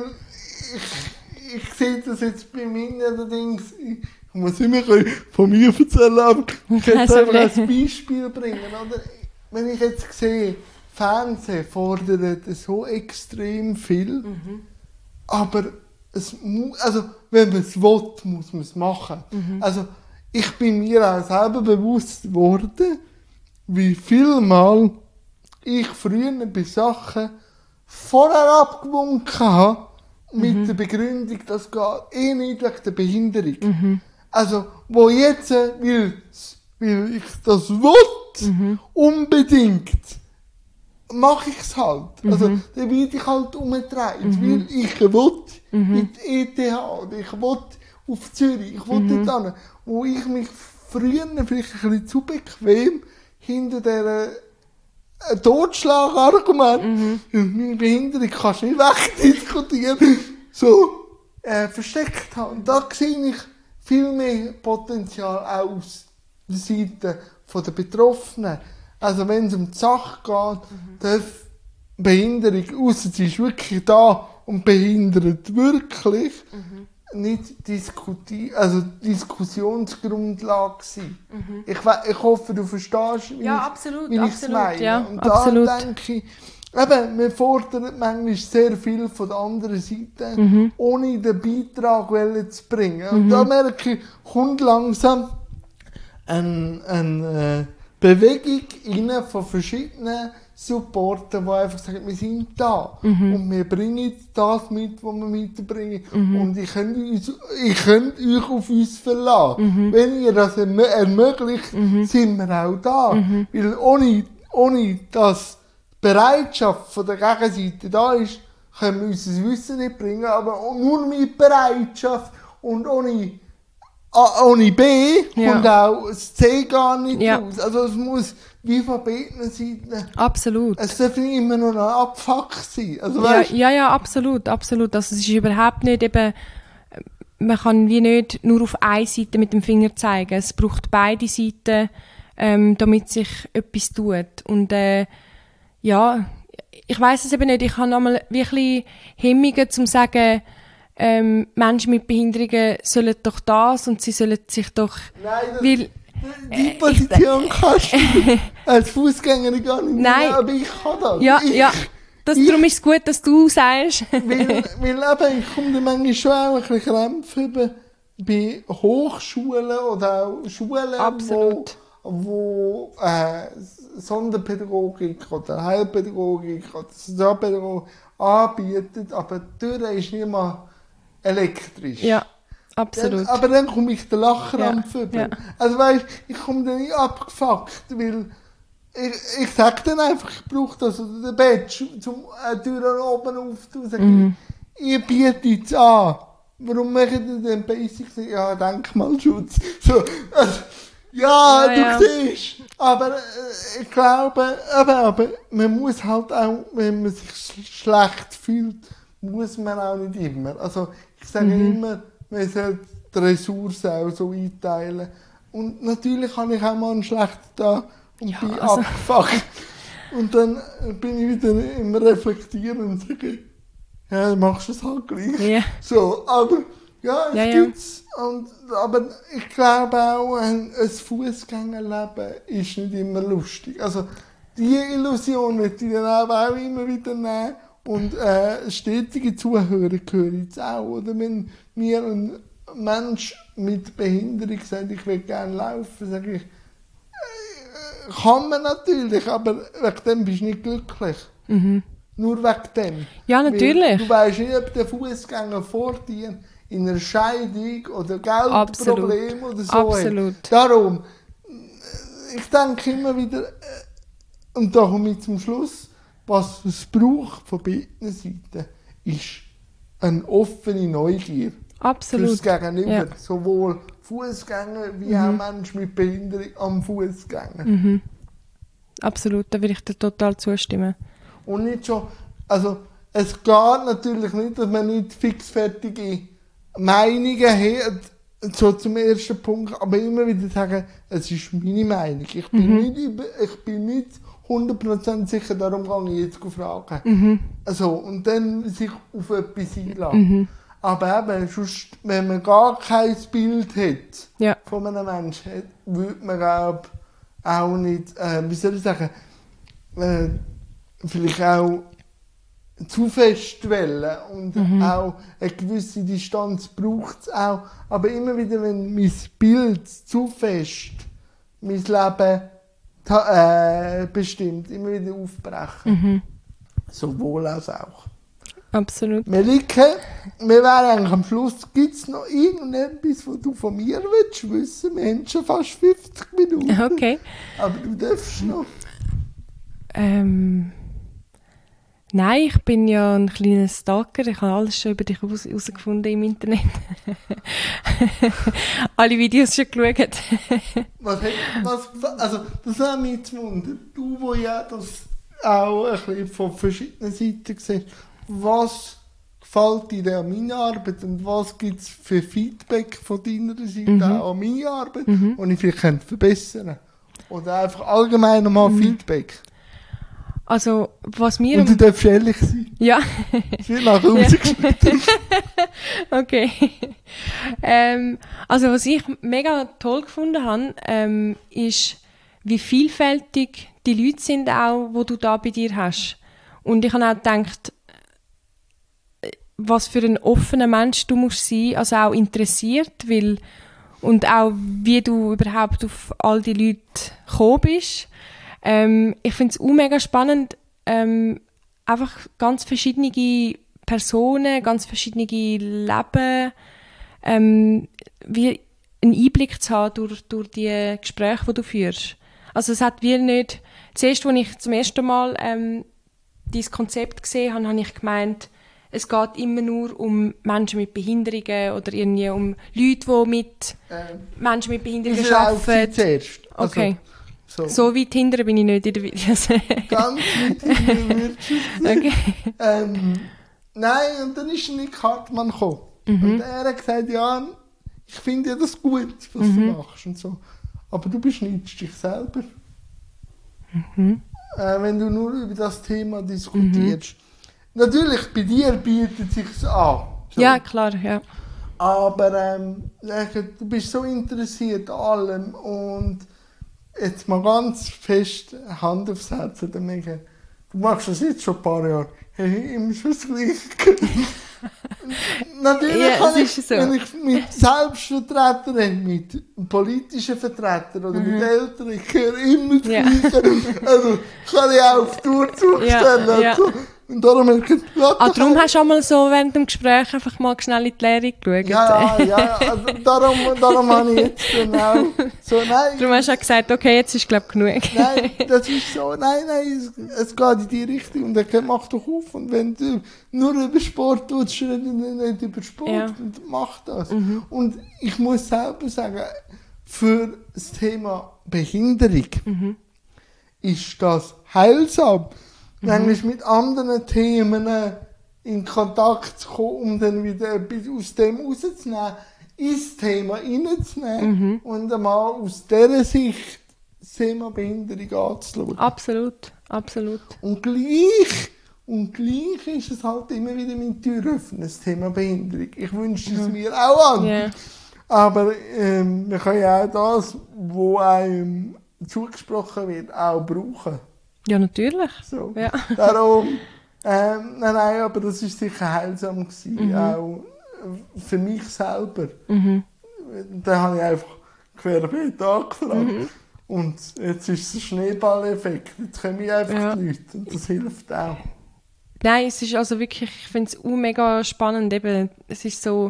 ich sehe das jetzt bei mir allerdings, ich muss immer von mir erzählen, aber ich kann es einfach als Beispiel bringen. Oder? Wenn ich jetzt sehe, Fernsehen fordert so extrem viel, aber wenn man es will, muss man es machen. Also ich bin mir auch selber bewusst geworden, wie viel Mal ich früher bei Sachen vorher abgewunken habe, mit der Begründung, das geht nicht wegen der Behinderung. Also, wo jetzt, weil ich das will, unbedingt, mache ich es halt. Also, dann werde ich halt umgedreht, weil ich will in die ETH, oder ich will auf Zürich, ich will dort hin, wo ich mich früher vielleicht ein bisschen zu bequem hinter dieser Totschlagargument, meine Behinderung kannst du nicht wegdiskutieren, so versteckt habe. Und da sehe ich viel mehr Potenzial auch aus der Seite der Betroffenen. Also wenn es um die Sache geht, darf Behinderung, ausser sie ist wirklich da und behindert wirklich, nicht Diskussionsgrundlage sein. Ich hoffe, du verstehst, wie ich es meine. Ja, und absolut. da denke ich, eben, man fordert manchmal sehr viel von der anderen Seite, ohne den Beitrag zu bringen. Und da merke ich, kommt langsam eine Bewegung rein von verschiedenen Supporten, die einfach sagen, wir sind da und wir bringen das mit, was wir mitbringen und ihr könnt euch auf uns verlassen. Wenn ihr das ermöglicht, sind wir auch da. Weil ohne dass die Bereitschaft von der Gegenseite da ist, können wir unser Wissen nicht bringen, aber nur mit Bereitschaft und ohne B kommt auch das C gar nicht raus. Also es muss wie von beiden Seiten. Absolut. Es darf nicht immer nur ein Abfuck sein. Also, ja, absolut. Also es ist überhaupt nicht eben, man kann wie nicht nur auf eine Seite mit dem Finger zeigen. Es braucht beide Seiten, damit sich etwas tut. Und ich weiss es eben nicht. Ich habe nochmal wirklich Hemmungen, zum sagen, Menschen mit Behinderungen sollen doch das und sie sollen sich doch... Nein, die Position kannst du als Fußgängerin gar nicht nehmen, aber ich kann das. Darum ist es gut, dass du sagst. weil eben, ich komme dann manchmal schon auch ein bisschen Krämpfe über bei Hochschulen oder auch Schulen, wo Sonderpädagogik oder Heilpädagogik oder Sozialpädagogik anbieten, aber die Tür ist nicht mal elektrisch. Ja. Absolut. Aber dann komme ich den Lachkrampf über. Ja. Also weißt, ich komme dann nicht abgefuckt, weil ich sage dann einfach, ich brauche das oder den Badge, zum Türen oben aufzutun. Ihr bietet es an. Warum macht ihr den Basics nicht? Ja, Denkmalschutz. So, also, du siehst. Aber ich glaube, aber man muss halt auch, wenn man sich schlecht fühlt, muss man auch nicht immer. Also ich sage immer, man sollte die Ressourcen auch so einteilen. Und natürlich habe ich auch mal einen schlechten Tag und bin abgefuckt. Und dann bin ich wieder im Reflektieren und sage, ja, dann machst du es halt gleich. Yeah. So, aber es gibt's. Aber ich glaube auch, ein Fußgängerleben ist nicht immer lustig. Also die Illusionen, die dann auch immer wieder nehmen. Und stetige Zuhörer höre ich jetzt auch. Oder wenn mir ein Mensch mit Behinderung sagt, ich will gerne laufen, sage ich, kann man natürlich, aber wegen dem bist du nicht glücklich. Nur wegen dem. Ja, natürlich. Weil du weißt nicht, ob der Fußgänger vor dir in einer Scheidung oder Geldproblem oder so Absolut. hat. Darum, ich denke immer wieder, und da komme ich zum Schluss, was es braucht von beiden Seiten, ist eine offene Neugier. Absolut. Fürs Gegenüber. Ja. Sowohl Fußgänger wie auch Menschen mit Behinderung am Fußgänger. Absolut, da würde ich dir total zustimmen. Und nicht schon, also es geht natürlich nicht, dass man nicht fixfertige Meinungen hat, so zum ersten Punkt, aber immer wieder sagen, es ist meine Meinung. Ich bin nicht 100% sicher, darum gehe ich jetzt fragen. Also, und dann sich auf etwas einlassen. Aber eben, sonst, wenn man gar kein Bild hat von einem Menschen, würde man auch nicht, wie soll ich sagen, vielleicht auch zu fest wollen und auch eine gewisse Distanz braucht es auch. Aber immer wieder, wenn mein Bild zu fest mein Leben bestimmt, immer wieder aufbrechen. Sowohl als auch. Absolut. Melike, wir wären eigentlich am Schluss. Gibt es noch irgendetwas, was du von mir willst wissen? Wir haben schon fast 50 Minuten. Okay. Aber du darfst noch. Nein, ich bin ja ein kleiner Stalker. Ich habe alles schon über dich herausgefunden im Internet. Alle Videos schon geschaut. Also, das hat mich jetzt wundert. Du, wo ja das auch ein bisschen von verschiedenen Seiten siehst, was gefällt dir an meiner Arbeit und was gibt es für Feedback von deiner Seite auch an meine Arbeit, die ich vielleicht verbessern könnte? Oder einfach allgemein nochmal Feedback? Also, was mir... Und du darfst ehrlich sein. Ja. Es wird nachher rausgeschnitten. Okay. Also, was ich mega toll gefunden habe, ist, wie vielfältig die Leute sind auch, die du da bei dir hast. Und ich habe auch gedacht, was für ein offener Mensch du musst sein, also auch interessiert, weil, und auch, wie du überhaupt auf all die Leute gekommen bist. Ich finde es auch mega spannend, einfach ganz verschiedene Personen, ganz verschiedene Leben, wie einen Einblick zu haben durch die Gespräche, die du führst. Also es hat wie nicht... Zuerst, als ich zum ersten Mal dieses Konzept gesehen habe, habe ich gemeint, es geht immer nur um Menschen mit Behinderungen oder irgendwie um Leute, die mit Menschen mit Behinderungen arbeiten. Zuerst. Also, okay. So weit hinterher bin ich nicht in den Videos. Ganz weit hinterher würdest du Okay. Nein, und dann ist Nick Hartmann gekommen. Und er hat gesagt, ja, ich finde ja das gut, was du machst und so. Aber du beschneidest dich selber. Wenn du nur über das Thema diskutierst. Natürlich, bei dir bietet es sich an. So. Ja, klar, ja. Aber du bist so interessiert an allem und jetzt mal ganz fest Hand aufs Herz. Du machst das jetzt schon ein paar Jahre. Hey, immer schon das Gleiche. Natürlich Ja, kann es ist so. wenn ich mit Selbstvertretern rede, mit politischen Vertretern oder mit Eltern, ich höre immer das Gleiche. Also kann ich auch auf Tour zustellen. Ja. So. Und darum habe ich gesagt, Darum hast du auch mal so während dem Gespräch einfach mal schnell in die Lehre geschaut. Ja, also darum habe ich jetzt dann auch so, nein. Darum hast du auch gesagt, okay, jetzt ist, glaube ich, genug. Nein, das ist so, nein, es geht in die Richtung und er mach doch auf. Und wenn du nur über Sport tust, reden nicht über Sport und mach das. Und ich muss selber sagen, für das Thema Behinderung ist das heilsam. Nämlich mit anderen Themen in Kontakt zu kommen, um dann wieder etwas aus dem rauszunehmen, ins Thema reinzunehmen und einmal aus dieser Sicht das Thema Behinderung anzuschauen. Absolut, absolut. Und gleich ist es halt immer wieder mit Tür öffnen, das Thema Behinderung. Ich wünsche es mir auch an. Yeah. Aber wir können ja auch das, was einem zugesprochen wird, auch brauchen. Ja, natürlich. So. Ja. Darum, nein, aber das war sicher heilsam gewesen, auch für mich selber. Da habe ich einfach querbeet angefragt. Und jetzt ist es ein Schneeballeffekt. Jetzt kommen einfach die Leute und das hilft auch. Nein, es ist also wirklich, ich finde es mega spannend. Eben, es ist so,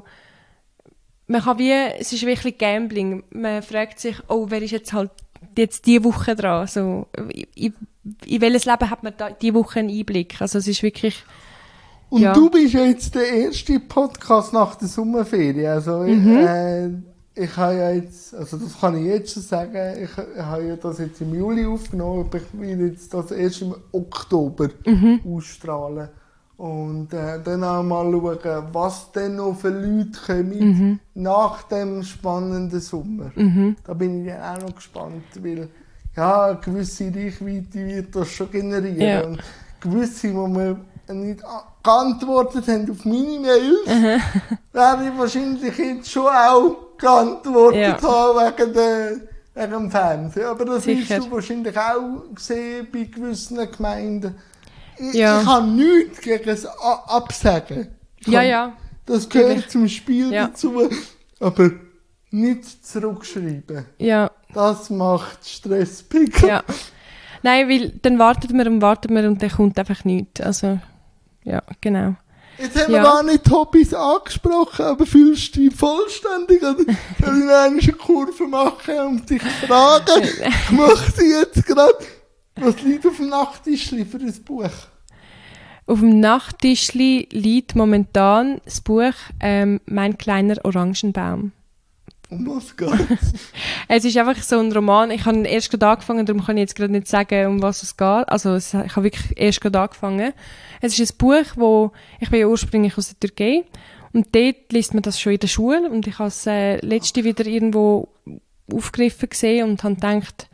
es ist wirklich Gambling. Man fragt sich, oh, wer ist jetzt diese Woche dran? So, in welches Leben hat man diese Woche einen Einblick? Also es ist wirklich... Und du bist ja jetzt der erste Podcast nach der Sommerferien. Also ich habe ja jetzt, also das kann ich jetzt schon sagen, ich habe ja das jetzt im Juli aufgenommen, aber ich will jetzt das erst im Oktober ausstrahlen. Und dann auch mal schauen, was denn noch für Leute kommen nach dem spannenden Sommer. Da bin ich ja auch noch gespannt, weil ja, eine gewisse Reichweite wird das schon generieren. Ja. Und gewisse, wo wir nicht geantwortet haben auf meine Mails, werde ich wahrscheinlich jetzt schon auch geantwortet haben wegen dem Fernsehen. Aber das wirst du wahrscheinlich auch sehen bei gewissen Gemeinden. Ich habe nichts gegen das Absagen. Das gehört wirklich zum Spiel dazu. Aber nicht zurückschreiben. Ja. Das macht Stresspickel. Ja. Nein, weil dann warten wir und dann kommt einfach nichts. Also, ja, genau. Jetzt haben wir gar nicht Hobbys angesprochen, aber fühlst du dich vollständig? Oder soll ich noch eine Kurve machen und dich fragen? Ich möchte jetzt gerade, was liegt auf dem Nachttischli für ein Buch? Auf dem Nachttischli liegt momentan das Buch «Mein kleiner Orangenbaum». Um was geht's? Es ist einfach so ein Roman. Ich habe erst gerade angefangen, darum kann ich jetzt gerade nicht sagen, um was es geht. Also ich habe wirklich erst gerade angefangen. Es ist ein Buch, ich bin ja ursprünglich aus der Türkei und dort liest man das schon in der Schule und ich habe es letzte wieder irgendwo aufgegriffen gesehen und habe gedacht,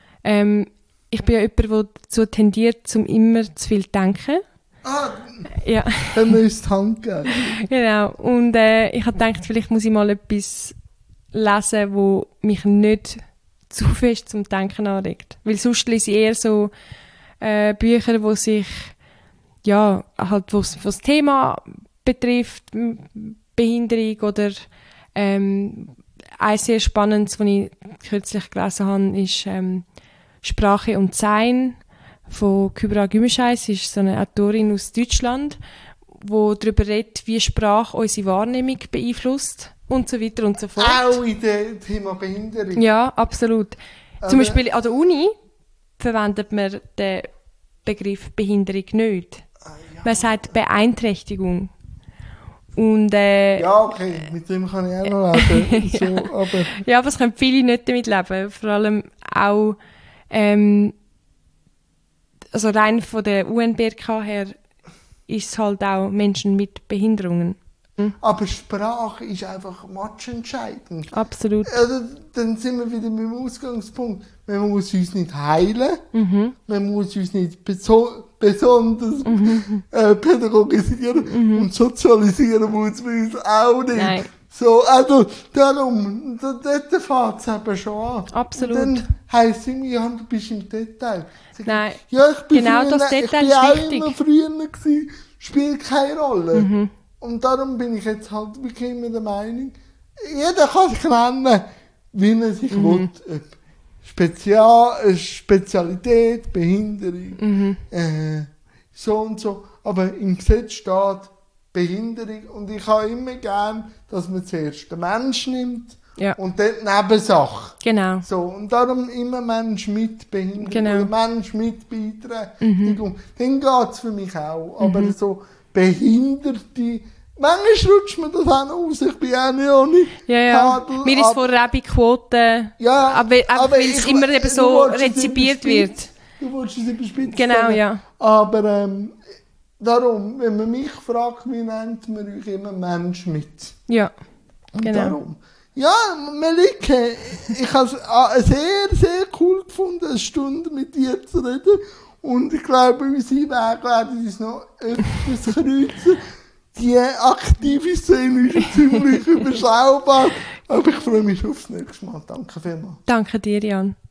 ich bin ja jemand, der dazu tendiert, zum immer zu viel zu denken. Ja. Dann müsst die Hand geben. Genau. Und ich habe gedacht, vielleicht muss ich mal etwas lesen, wo mich nicht zu fest zum Denken anregt. Weil sonst lese ich eher so Bücher, wo sich halt was das Thema betrifft, Behinderung oder ein sehr spannendes, was ich kürzlich gelesen habe, ist Sprache und Sein von Kübra Gümüşay. Sie ist so eine Autorin aus Deutschland, die darüber redet, wie Sprache unsere Wahrnehmung beeinflusst und so weiter und so fort. Auch in dem Thema Behinderung? Ja, absolut. Zum Beispiel an der Uni verwendet man den Begriff Behinderung nicht. Man sagt Beeinträchtigung. Und, ja, okay, mit dem kann ich auch noch leben. So, aber ja, aber es können viele nicht damit leben. Vor allem auch also rein von der UNBRK her ist es halt auch Menschen mit Behinderungen. Aber Sprache ist einfach matchentscheidend. Absolut. Also, dann sind wir wieder mit dem Ausgangspunkt. Man muss uns nicht heilen, man muss uns nicht besonders pädagogisieren und sozialisieren muss man uns auch nicht. Nein. So, also darum, dort fängt es eben schon an. Absolut. Und dann heisst es irgendwie, ja, du bist im Detail. Nein, ja, ich bin genau früher, das Detail ich ist bin auch wichtig. immer früher gewesen, spielt keine Rolle. Und darum bin ich jetzt halt wirklich immer der Meinung, jeder kann sich nennen, wie er sich will. Ob Spezialität, Behinderung, so und so. Aber im Gesetz steht Behinderung und ich habe immer gern, dass man zuerst den Mensch nimmt und dann die Nebensache. Genau. So, und darum immer Mensch mit Behinderung oder Mensch mit Beeinträchtigung. Dann geht es für mich auch. Aber so Behinderte, manchmal rutscht mir das auch noch aus. Ich bin auch nicht Tadel, mir ist vorher auch bei Quoten, aber weil es immer eben so rezipiert wird. Du wolltest es überspitzen. Genau, ja. Aber darum, wenn man mich fragt, wie nennt man euch immer Mensch mit? Ja, und genau. Darum. Ja, Melike, ich habe es sehr, sehr cool gefunden, eine Stunde mit dir zu reden. Und ich glaube, unsere Wege werden uns noch etwas kreuzen. Die aktive Szene ist ziemlich überschaubar. Aber ich freue mich aufs nächste Mal. Danke vielmals. Danke dir, Jan.